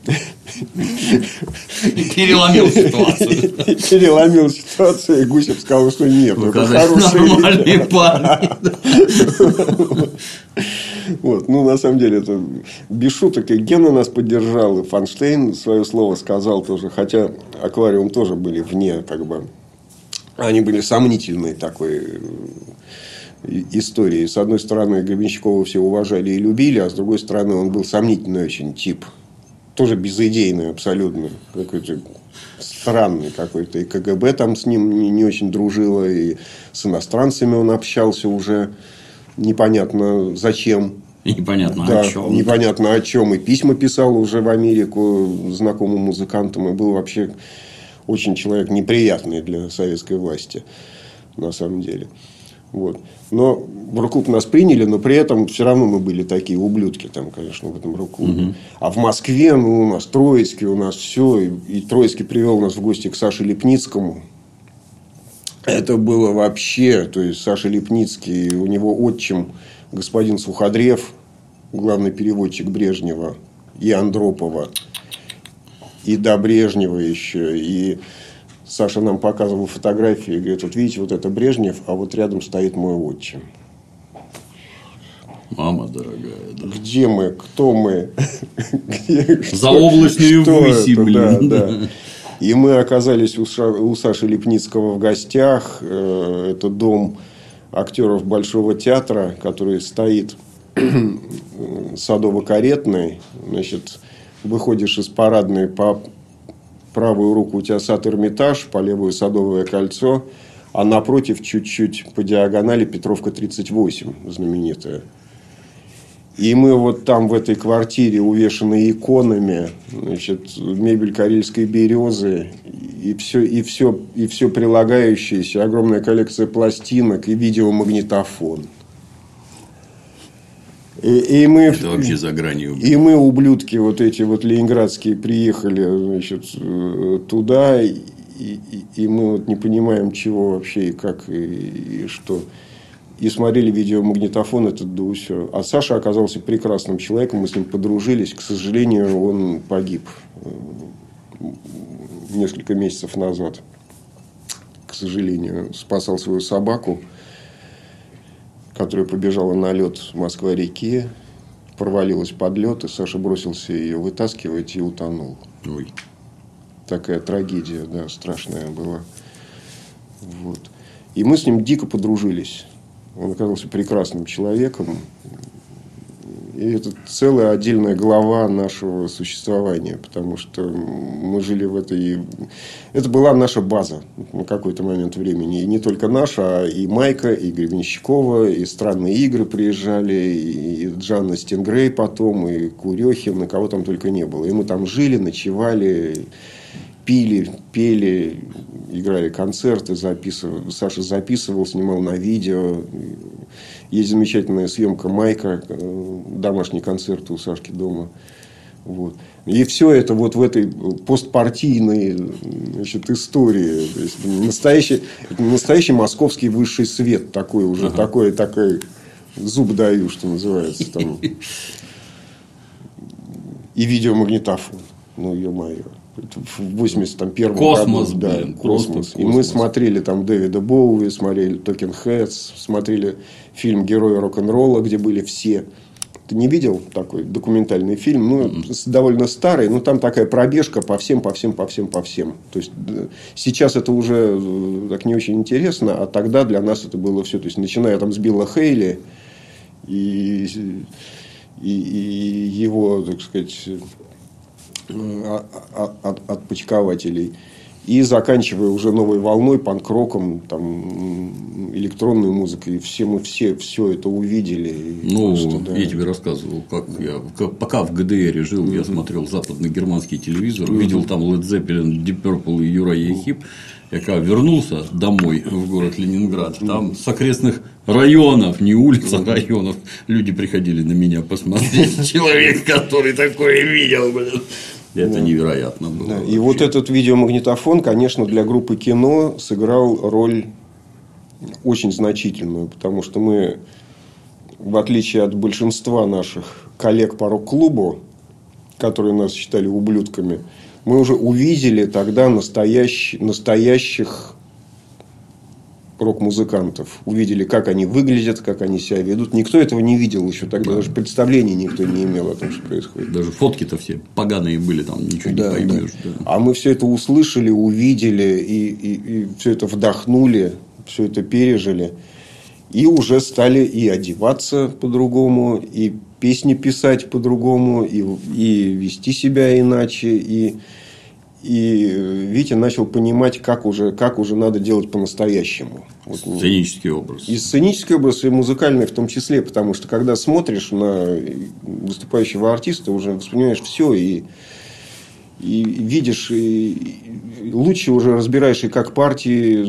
Переломил ситуацию. Переломил ситуацию, и Гусев сказал, что нет. Это нормальные парни. Вот. Ну, на самом деле, это без шуток. И Гена нас поддержал, и Фанштейн свое слово сказал тоже. Хотя «Аквариум» тоже были вне, как бы. Они были сомнительной такой истории. С одной стороны, Гребенщикова все уважали и любили, а с другой стороны, он был сомнительный очень тип. Тоже безыдейный абсолютно. Какой-то странный какой-то. И КГБ там с ним не, не очень дружило. И с иностранцами он общался уже непонятно зачем. И непонятно да, о чем. Непонятно о чем. И письма писал уже в Америку знакомым музыкантам. И был вообще очень человек неприятный для советской власти. На самом деле. Вот. Но в рок-клуб нас приняли, но при этом все равно мы были такие ублюдки там, конечно, в этом рок-клубе. Угу. А в Москве, ну, у нас Троицкий, у нас все. И, и Троицкий привел нас в гости к Саше Лепницкому. Это было вообще, то есть Саша Лепницкий, у него отчим господин Суходрев, главный переводчик Брежнева, и Андропова, и до Брежнева еще. И Саша нам показывал фотографии, и говорит, вот видите, вот это Брежнев, а вот рядом стоит мой отчим. Мама дорогая, да. Где мы? Кто мы? Заоблачные выси, блин. Да, да. И мы оказались у, Ша... у Саши Лепницкого в гостях. Это дом актеров Большого театра, который стоит Садово-Каретный. Значит, выходишь из парадной, по правую руку у тебя сад Эрмитаж, по левую Садовое кольцо, а напротив чуть-чуть по диагонали Петровка тридцать восемь, знаменитая. И мы вот там в этой квартире, увешанной иконами, значит, мебель карельской березы, и все, и все, и все прилагающееся, огромная коллекция пластинок и видеомагнитофон. И, и мы, это вообще за гранью. И мы, ублюдки, вот эти вот ленинградские, приехали, значит, туда, и, и, и мы вот не понимаем, чего вообще, и как, и, и что. И смотрели видеомагнитофон этот, да, все. А Саша оказался прекрасным человеком, мы с ним подружились. К сожалению, он погиб несколько месяцев назад. К сожалению, спасал свою собаку, которая побежала на лед Москва-реки, провалилась под лед, и Саша бросился ее вытаскивать и утонул. Ой. Такая трагедия, да, страшная была. Вот. И мы с ним дико подружились. Он оказался прекрасным человеком. И это целая отдельная глава нашего существования. Потому что мы жили в этой... Это была наша база на какой-то момент времени. И не только наша, а и Майка, и Гребенщикова, и «Странные игры» приезжали, и Джанна Стенгрей потом, и Курехин, и кого там только не было. И мы там жили, ночевали, пили, пели, играли концерты, записывали. Саша записывал, снимал на видео. Есть замечательная съемка Майка, домашний концерт у Сашки дома. Вот. И все это вот в этой постпартийной, значит, истории. То есть, настоящий, настоящий московский высший свет такой уже. Ага. Такой, такой зуб даю, что называется. Там. И видеомагнитофон. Ну, ё-моё. В восемьдесят первом космос, году. блин, Да, космос. космос. И мы смотрели там Дэвида Боуи, смотрели Talking Heads, смотрели фильм «Герои рок-н-ролла», где были все. Ты не видел такой документальный фильм? Ну, mm-hmm. довольно старый, но там такая пробежка по всем, по всем, по всем, по всем. То есть, сейчас это уже так не очень интересно, а тогда для нас это было все. То есть, начиная там с Билла Хейли и, и, и его, так сказать, от, отпочкователей. И заканчивая уже новой волной, панк-роком, там, электронной музыкой. И все мы все, все это увидели. Ну, просто, да. Я тебе рассказывал, как я как, пока в ГДР жил, mm-hmm. я смотрел западно-германский телевизор, mm-hmm. видел там Led Zeppelin, Deep Purple и Uriah Heep. Я когда вернулся домой в город Ленинград, там с окрестных районов, не улиц, а районов, люди приходили на меня посмотреть. Человек, который такое видел, блин. Это да. невероятно было. Да. И вот этот видеомагнитофон, конечно, для группы кино сыграл роль очень значительную. Потому что мы, в отличие от большинства наших коллег по рок-клубу, которые нас считали ублюдками, мы уже увидели тогда настоящ... настоящих рок-музыкантов. Увидели, как они выглядят, как они себя ведут. Никто этого не видел еще тогда. Да. Даже представления никто не имел о том, что происходит. Даже фотки-то все поганые были, там ничего да, не поймешь. Да. Да. А мы все это услышали, увидели, и, и, и все это вдохнули, все это пережили. И уже стали и одеваться по-другому, и песни писать по-другому, и, и вести себя иначе. И, и Витя начал понимать, как уже, как уже надо делать по-настоящему. Вот, сценический образ. И сценический образ, и музыкальный в том числе. Потому что, когда смотришь на выступающего артиста, уже воспринимаешь все и, и видишь, и, и лучше уже разбираешь, и как партии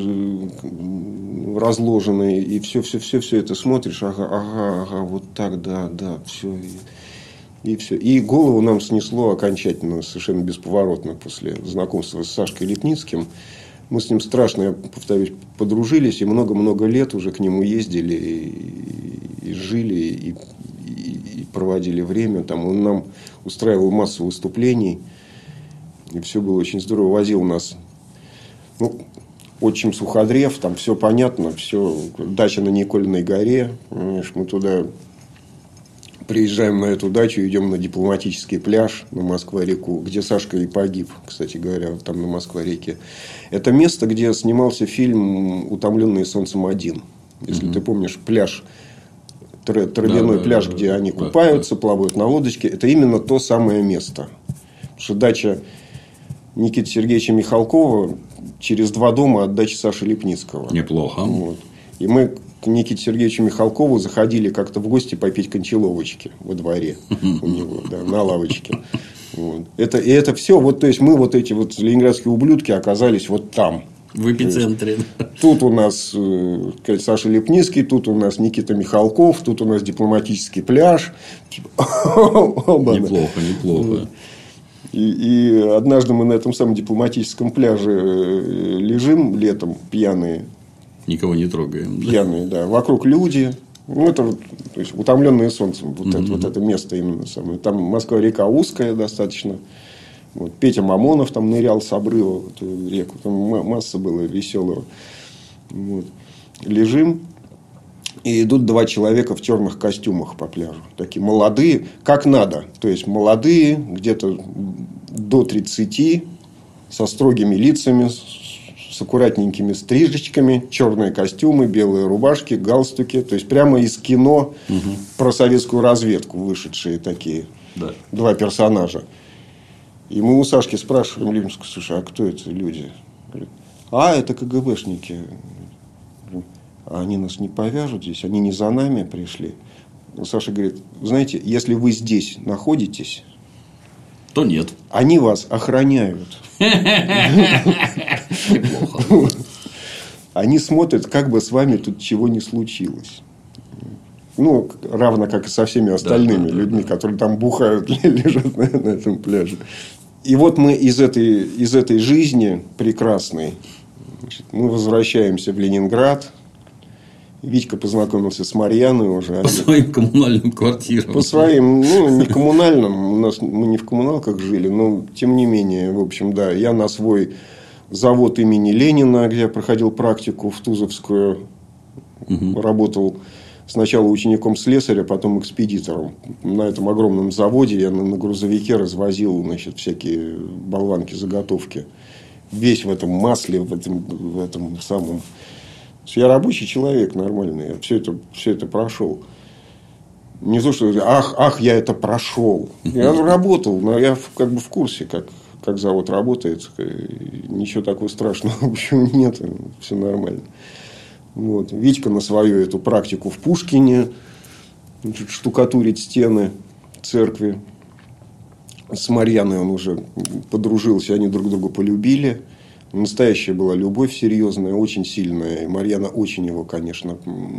разложены, и все, все, все, все это смотришь, ага, ага, ага, вот так, да, да, все. И, и все. И голову нам снесло окончательно, совершенно бесповоротно после знакомства с Сашкой Лепницким. Мы с ним страшно, я повторюсь, подружились, и много-много лет уже к нему ездили, и, и жили, и, и, и проводили время. Там он нам устраивал массу выступлений, и все было очень здорово. Возил нас, ну, отчим Суходрев, там все понятно, все, дача на Никольной горе, понимаешь, мы туда приезжаем на эту дачу, идем на дипломатический пляж на Москва-реку, где Сашка и погиб, кстати говоря, вот там на Москва-реке. Это место, где снимался фильм «Утомленные солнцем один». Если mm-hmm. ты помнишь, пляж, травяной да, пляж, да, где да, они да, купаются, да. плавают на лодочке, это именно то самое место. Потому что дача Никиты Сергеевича Михалкова через два дома от дачи Саши Лепницкого. Неплохо. Вот. И мы к Никите Сергеевичу Михалкову заходили как-то в гости попить кончаловочки во дворе у него, да, на лавочке. Вот. Это, и это все, вот, то есть мы вот эти вот ленинградские ублюдки оказались вот там. В эпицентре. Тут у нас э, Саша Лепницкий, тут у нас Никита Михалков, тут у нас дипломатический пляж. Неплохо, неплохо. И, и однажды мы на этом самом дипломатическом пляже лежим летом пьяные. Никого не трогаем. Пьяные, да. Вокруг люди. Ну, это вот, то есть, утомленные солнцем. Вот, mm-hmm. это, вот это место именно самое. Там Москва-река узкая достаточно. Вот. Петя Мамонов там нырял с обрыва в эту реку. Там масса было веселого. Вот. Лежим. И идут два человека в черных костюмах по пляжу. Такие молодые, как надо. То есть, молодые, где-то до тридцати, со строгими лицами, с аккуратненькими стрижечками, черные костюмы, белые рубашки, галстуки. То есть, прямо из кино угу. про советскую разведку вышедшие такие да. два персонажа. И мы у Сашки спрашиваем Липинскую: слушай, а кто это люди? Говорит, а, это КГБшники. А они нас не повяжут здесь, они не за нами пришли. Саша говорит: знаете, если вы здесь находитесь, то нет. Они вас охраняют. Неплохо. Они смотрят, как бы с вами тут чего не случилось. Ну, равно как и со всеми остальными да, да, людьми, да, да. которые там бухают, лежат на, на этом пляже. И вот мы из этой, из этой жизни прекрасной, значит, мы возвращаемся в Ленинград. Витька познакомился с Марьяной уже. По своим коммунальным квартирам. По своим, ну, не коммунальным. У нас мы не в коммуналках жили, но тем не менее, в общем, да. Я на свой завод имени Ленина, где я проходил практику в Тузовскую, угу. работал сначала учеником слесаря, потом экспедитором. На этом огромном заводе я на грузовике развозил, значит, всякие болванки, заготовки. Весь в этом масле, в этом, в этом самом... Я рабочий человек нормальный. Я все это, все это прошел. Не то, что ах, ах, я это прошел. Я работал, но я как бы в курсе, как, как завод работает. Ничего такого страшного, в общем, нет. Все нормально. Вот. Витька на свою эту практику в Пушкине, штукатурить стены церкви. С Марьяной он уже подружился, они друг друга полюбили. Настоящая была любовь серьезная, очень сильная. И Марьяна очень его, конечно,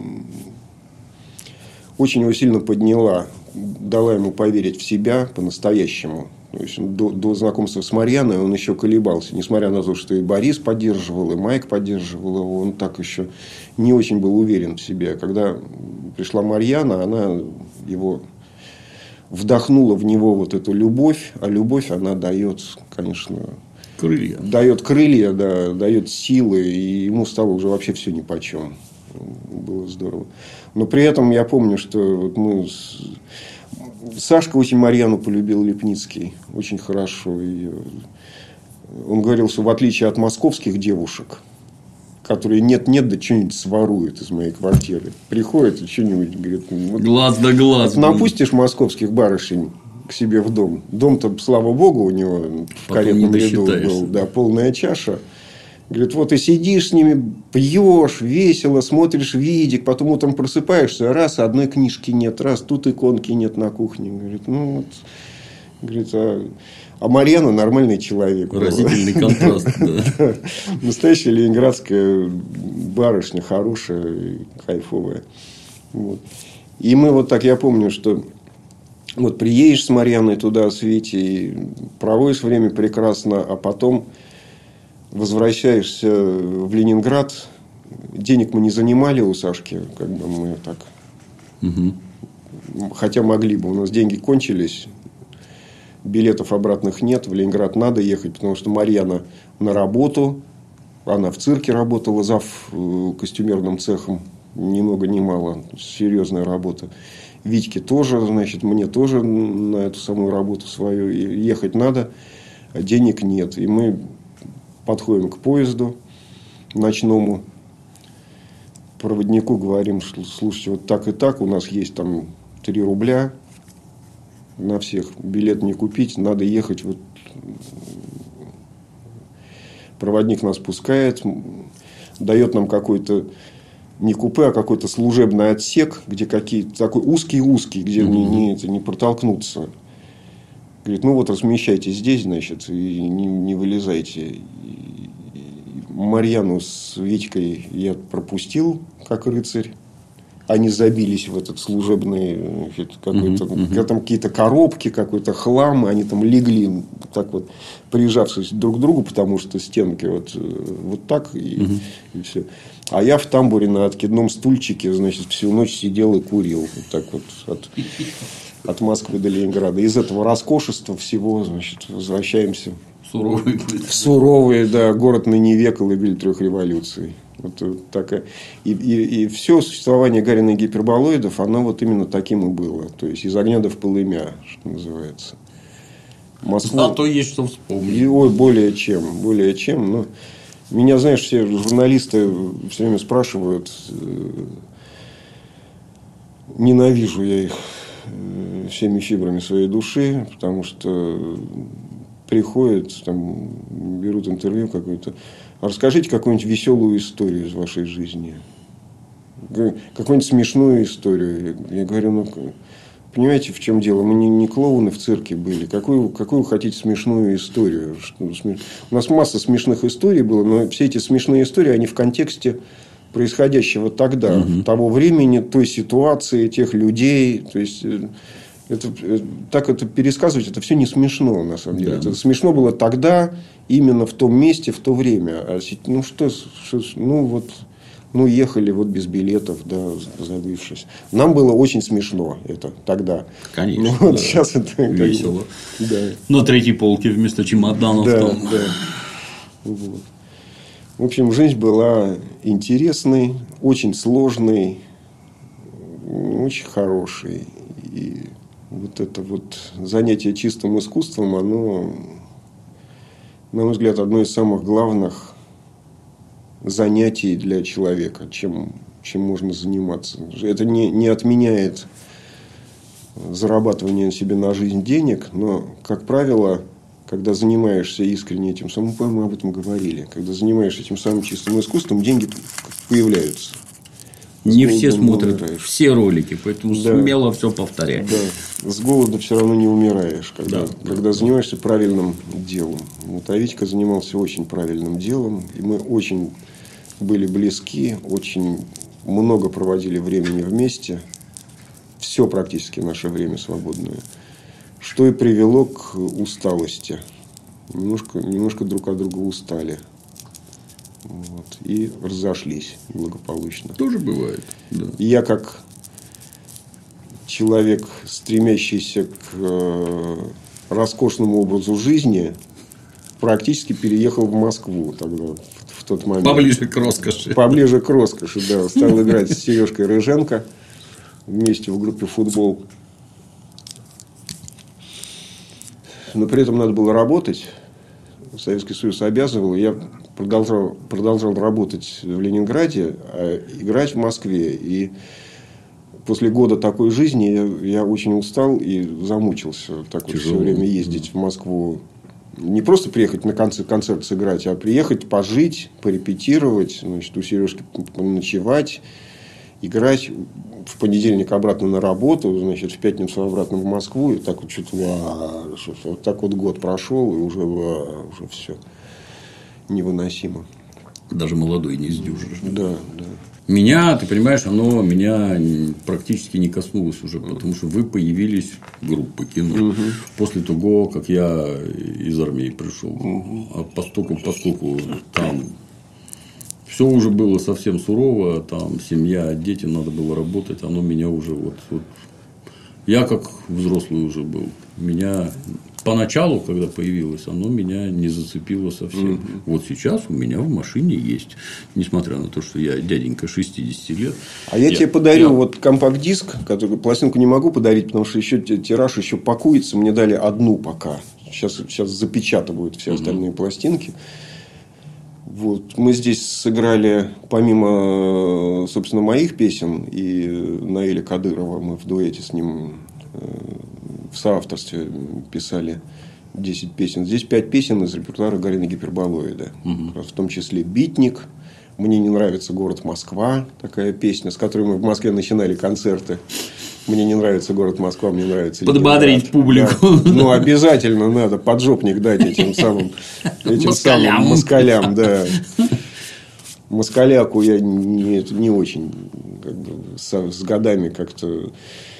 очень его сильно подняла, дала ему поверить в себя по-настоящему. То есть, до, до знакомства с Марьяной он еще колебался. Несмотря на то, что и Борис поддерживал, и Майк поддерживал его, он так еще не очень был уверен в себе. Когда пришла Марьяна, она его вдохнула в него вот эту любовь. А любовь, она дает, конечно... Крылья. Дает крылья, да, дает силы. И ему стало уже вообще все нипочем. Было здорово. Но при этом я помню, что вот мы... С... Сашка очень Марьяну полюбил, Лепницкий. Очень хорошо. И он говорил, что в отличие от московских девушек, которые нет-нет, да что-нибудь своруют из моей квартиры. Приходят и что-нибудь, говорит... Вот, глаз да глаз. Напустишь московских барышень к себе в дом. Дом-то, слава богу, у него в каретном ряду был, да, полная чаша. Говорит, вот и сидишь с ними, пьешь, весело, смотришь видик, потом утром просыпаешься, раз, одной книжки нет, раз, тут иконки нет на кухне. Говорит, ну вот. Говорит, а, а Марьяна нормальный человек. Разительный контраст, да. Настоящая ленинградская барышня, хорошая, кайфовая. Вот. И мы вот так, я помню, что вот приедешь с Марьяной туда, с Витей, проводишь время прекрасно, а потом возвращаешься в Ленинград. Денег мы не занимали у Сашки, как бы мы так. Угу. Хотя могли бы. У нас деньги кончились. Билетов обратных нет. В Ленинград надо ехать, потому что Марьяна на работу. Она в цирке работала, зав костюмерным цехом. Ни много ни мало. Серьезная работа. Витьке тоже, значит, мне тоже на эту самую работу свою ехать надо. А денег нет. И мы подходим к поезду ночному. Проводнику говорим, что, слушайте, вот так и так, у нас есть там три рубля на всех, билет не купить, надо ехать. Вот. Проводник нас пускает, дает нам какой-то не купе, а какой-то служебный отсек, где какие-то такой узкий-узкий, где mm-hmm. не, не, это, не протолкнуться. Говорит, ну вот размещайтесь здесь, значит, и не, не вылезайте. Марьяну с Витькой я пропустил, как рыцарь. Они забились в этот служебный, значит, какой-то, uh-huh, uh-huh. там какие-то коробки, какой-то хлам. Они там легли, так вот, прижавшись друг к другу, потому что стенки вот, вот так, и, uh-huh. и все. А я в тамбуре на откидном стульчике, значит, всю ночь сидел и курил. Вот так вот от, от Москвы до Ленинграда. Из этого роскошества всего, значит, возвращаемся. Суровый. Суровый, да, город на Неве, колыбель трех революций. Вот такая. И, и, и все существование Гарина и гиперболоидов, оно вот именно таким и было. То есть из огня до в полымя, что называется. Москву... А то есть что вспомнить. И, ой, более чем, более чем. Но меня, знаешь, все журналисты все время спрашивают. Ненавижу я их всеми фибрами своей души, потому что приходят, там, берут интервью какое-то. Расскажите какую-нибудь веселую историю из вашей жизни. Какую-нибудь смешную историю. Я говорю, ну, понимаете, в чем дело? Мы не, не клоуны в цирке были. Какую, какую вы хотите смешную историю? Что, смеш... У нас масса смешных историй было, но все эти смешные истории, они в контексте происходящего тогда, угу. того времени, той ситуации, тех людей. То есть, это, так это пересказывать, это все не смешно, на самом деле. Да. Это смешно было тогда, именно в том месте, в то время. А, ну, что, что, ну, вот, ну, ехали вот без билетов, да, забившись. Нам было очень смешно это тогда. Конечно. Ну, вот да. Сейчас это весело. Как бы, да. На третьей полке вместо чемоданов. Да, там. да. Вот. В общем, жизнь была интересной, очень сложной. очень хороший. И вот это вот занятие чистым искусством, оно, на мой взгляд, одно из самых главных занятий для человека, чем, чем можно заниматься. Это не, не отменяет зарабатывание себе на жизнь денег, но, как правило, когда занимаешься искренне этим самым, мы об этом говорили, когда занимаешься этим самым чистым искусством, деньги появляются. Не все смотрят все ролики, поэтому да. смело все повторяй. Да. С голоду все равно не умираешь, когда, да, когда да. занимаешься правильным делом. Вот, а Витька занимался очень правильным делом, и мы очень были близки, очень много проводили времени вместе. Все практически наше время свободное. Что и привело к усталости. Немножко, немножко друг от друга устали. Вот. И разошлись благополучно. Тоже бывает. Да. И я, как человек, стремящийся к э, роскошному образу жизни, практически переехал в Москву тогда, в, в тот момент. Поближе к роскоши. Поближе к роскоши, да. Стал играть с Сережкой Рыженко вместе в группе «Футбол». Но при этом надо было работать. Советский Союз обязывал. Я продолжал, продолжал работать в Ленинграде, а играть в Москве. И после года такой жизни я, я очень устал и замучился. Так вот все время ездить в Москву. Не просто приехать на концерт, концерт сыграть, а приехать пожить, порепетировать, значит, у Сережки ночевать, играть. В понедельник обратно на работу, значит, в пятницу обратно в Москву. И так вот что-то вот так вот год прошел, и уже, уже все невыносимо. Даже молодой не сдюжишь. Да, да. Меня, ты понимаешь, оно меня практически не коснулось уже, потому что вы появились, группа кино, угу. после того, как я из армии пришел. Угу. А поскольку, поскольку там все уже было совсем сурово, там семья, дети, надо было работать, оно меня уже вот, вот... Я как взрослый уже был. Меня поначалу, когда появилось, оно меня не зацепило совсем. Mm-hmm. Вот сейчас у меня в машине есть. Несмотря на то, что я дяденька шестидесяти лет. А я, я тебе подарю я... вот компакт-диск, который пластинку не могу подарить, потому что еще тираж еще пакуется. Мне дали одну пока. Сейчас, сейчас запечатывают все остальные mm-hmm. пластинки. Вот. Мы здесь сыграли, помимо, собственно, моих песен и Наиля Кадырова, мы в дуэте с ним в соавторстве писали десять песен. Здесь пять песен из репертуара Галины Гиперболоида. Угу. В том числе «Битник», «Мне не нравится город Москва», такая песня, с которой мы в Москве начинали концерты. Мне не нравится город Москва, мне нравится подбодрить публику. Да. Ну, обязательно надо поджопник дать этим самым, этим москалям. самым москалям. Да. Москаляку я не, не очень как бы, с, с годами как-то...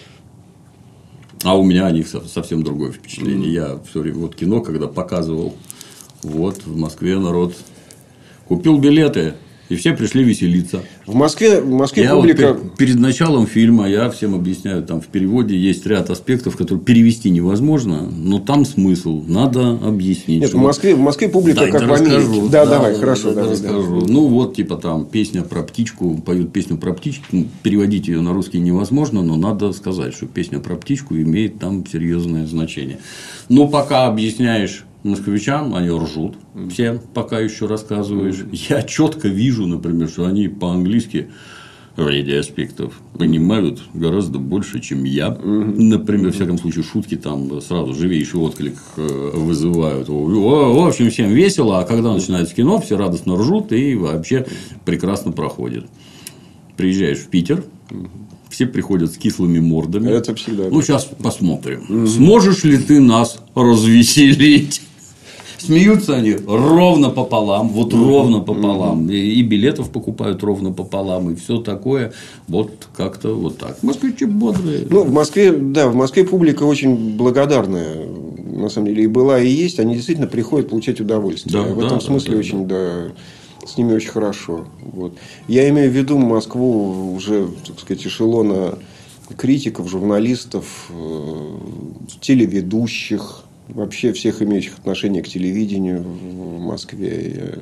А у меня о них совсем другое впечатление. Mm. Я все время вот кино, когда показывал, вот в Москве народ купил билеты. И все пришли веселиться. В Москве, в Москве я публика... Вот перед началом фильма я всем объясняю, там в переводе есть ряд аспектов, которые перевести невозможно, но там смысл, надо объяснить. Нет, что... в, Москве, в Москве публика да, как в Америке. Да, да, давай, хорошо. Да, давай, расскажу. Да. Ну, вот, типа, там песня про птичку, поют песню про птичку, ну, переводить ее на русский невозможно, но надо сказать, что песня про птичку имеет там серьезное значение. Но пока объясняешь москвичам, они ржут, всем пока еще рассказываешь. Mm-hmm. Я четко вижу, например, что они по-английски в ряде аспектов понимают гораздо больше, чем я. Mm-hmm. Например, в всяком случае, шутки там сразу живейший отклик вызывают. В общем, всем весело, а когда начинается кино, все радостно ржут и вообще прекрасно проходит. Приезжаешь в Питер. Mm-hmm. Все приходят с кислыми мордами. Это всегда. Ну, сейчас посмотрим. Mm-hmm. Сможешь ли ты нас развеселить? Смеются они ровно пополам, вот mm-hmm. ровно пополам. Mm-hmm. И, и билетов покупают ровно пополам, и все такое. Вот как-то вот так. Москвичи бодрые. Ну, в Москве, да, в Москве публика очень благодарная. На самом деле, и была, и есть. Они действительно приходят получать удовольствие. Да, в этом да, смысле да, очень, да. да. С ними очень хорошо. Вот. Я имею в виду Москву уже, так сказать, эшелона критиков, журналистов, телеведущих, вообще всех имеющих отношение к телевидению в Москве.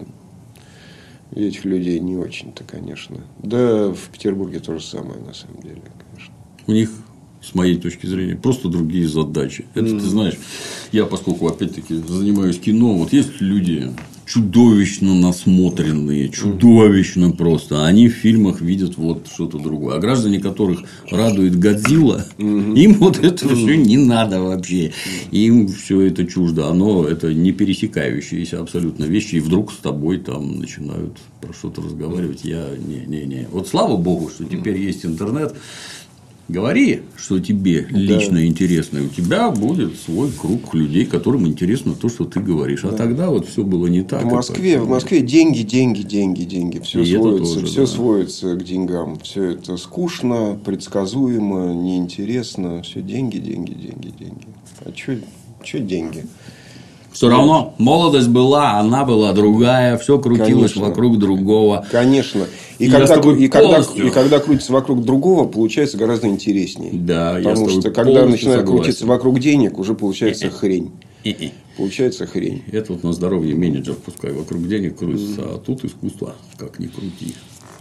Я этих людей не очень-то, конечно. Да, в Петербурге то же самое, на самом деле, конечно. У них, с моей точки зрения, просто другие задачи. Это, mm. ты знаешь, я, поскольку, опять-таки, занимаюсь кино, вот есть люди чудовищно насмотренные, чудовищно просто. Они в фильмах видят вот что-то другое. А граждане, которых радует Годзилла, mm-hmm. им вот это mm-hmm. все не надо вообще. Им все это чуждо. Оно это не пересекающиеся абсолютно вещи. И вдруг с тобой там начинают про что-то разговаривать. Я не-не-не. Вот слава богу, что теперь есть интернет. Говори, что тебе лично да. интересно, и у тебя будет свой круг людей, которым интересно то, что ты говоришь. А да. тогда вот все было не так. В Москве, в Москве деньги, деньги, деньги, деньги. Все, сводится, тоже, все да. сводится к деньгам. Все это скучно, предсказуемо, неинтересно. Все деньги, деньги, деньги, деньги. А что деньги? Все равно молодость была, она была другая, все крутилось Конечно. Вокруг другого. Конечно. И, и, когда, и, когда, и когда крутится вокруг другого, получается гораздо интереснее. Да, Потому я что когда начинает согласен. Крутиться вокруг денег, уже получается хрень. Получается хрень. Это вот на здоровье менеджер, пускай вокруг денег крутится, а тут искусство, как ни крути.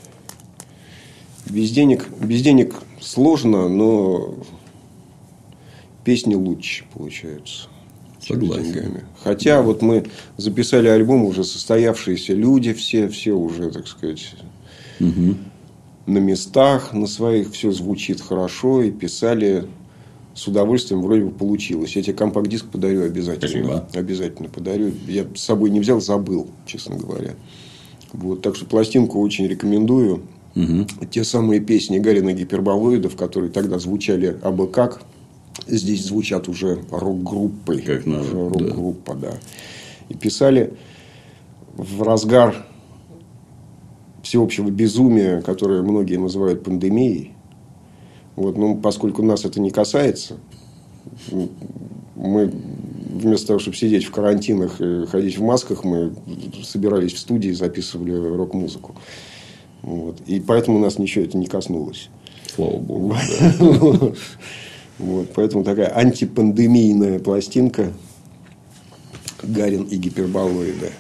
Без денег, без денег сложно, но песни лучше получаются. Согласен. Хотя вот мы записали альбом, уже состоявшиеся люди, все, все уже, так сказать, угу. на местах, на своих, все звучит хорошо, и писали с удовольствием, вроде бы получилось. Я тебе компакт-диск подарю обязательно. Спасибо. Обязательно подарю. Я с собой не взял, забыл, честно говоря. Вот, так что пластинку очень рекомендую. Угу. Те самые песни Гарина Гиперболоидов, которые тогда звучали абы как. Здесь звучат уже рок-группы. Как надо, уже рок-группа, да. да. И писали в разгар всеобщего безумия, которое многие называют пандемией. Вот, ну, поскольку нас это не касается, мы вместо того, чтобы сидеть в карантинах и ходить в масках, мы собирались в студии и записывали рок-музыку. Вот. И поэтому нас ничего это не коснулось. Слава богу. Вот, поэтому такая антипандемийная пластинка Гарин и Гиперболоиды.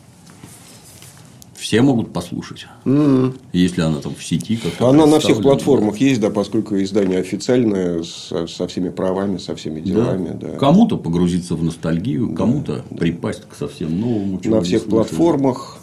Все могут послушать. Mm-hmm. Если она там в сети. Она на всех платформах есть, да, поскольку издание официальное, со, со всеми правами, со всеми делами. Да. Да. Кому-то погрузиться в ностальгию, да, кому-то да. припасть к совсем новому. На всех платформах.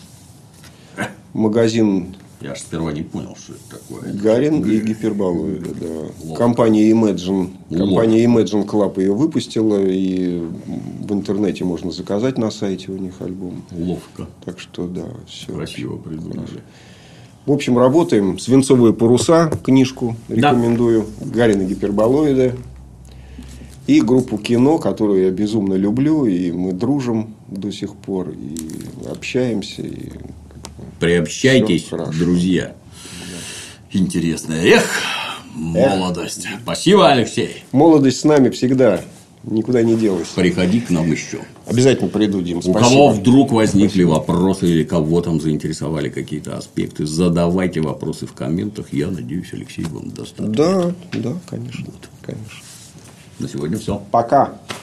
Магазин. Я аж сперва не понял, что это такое. Гарин и Гиперболоиды, да. Компания Imagine, компания Imagine Club ее выпустила, и в интернете можно заказать на сайте у них альбом. Ловко. Так что, да, все. Красиво придумали. В общем, работаем. «Свинцовые паруса», книжку рекомендую. Да. Гарин и Гиперболоиды. И группу «Кино», которую я безумно люблю, и мы дружим до сих пор, и общаемся, и... Приобщайтесь, друзья. Да. Интересно. Эх, молодость. Эх. Спасибо, Алексей. Молодость с нами всегда. Никуда не делась. Приходи к нам еще. Обязательно приду, Дим. У Спасибо. кого вдруг возникли Спасибо. Вопросы или кого там заинтересовали какие-то аспекты, задавайте вопросы в комментах. Я надеюсь, Алексей вам даст ответ. Да, да, конечно. Вот. Конечно. На сегодня все. Пока.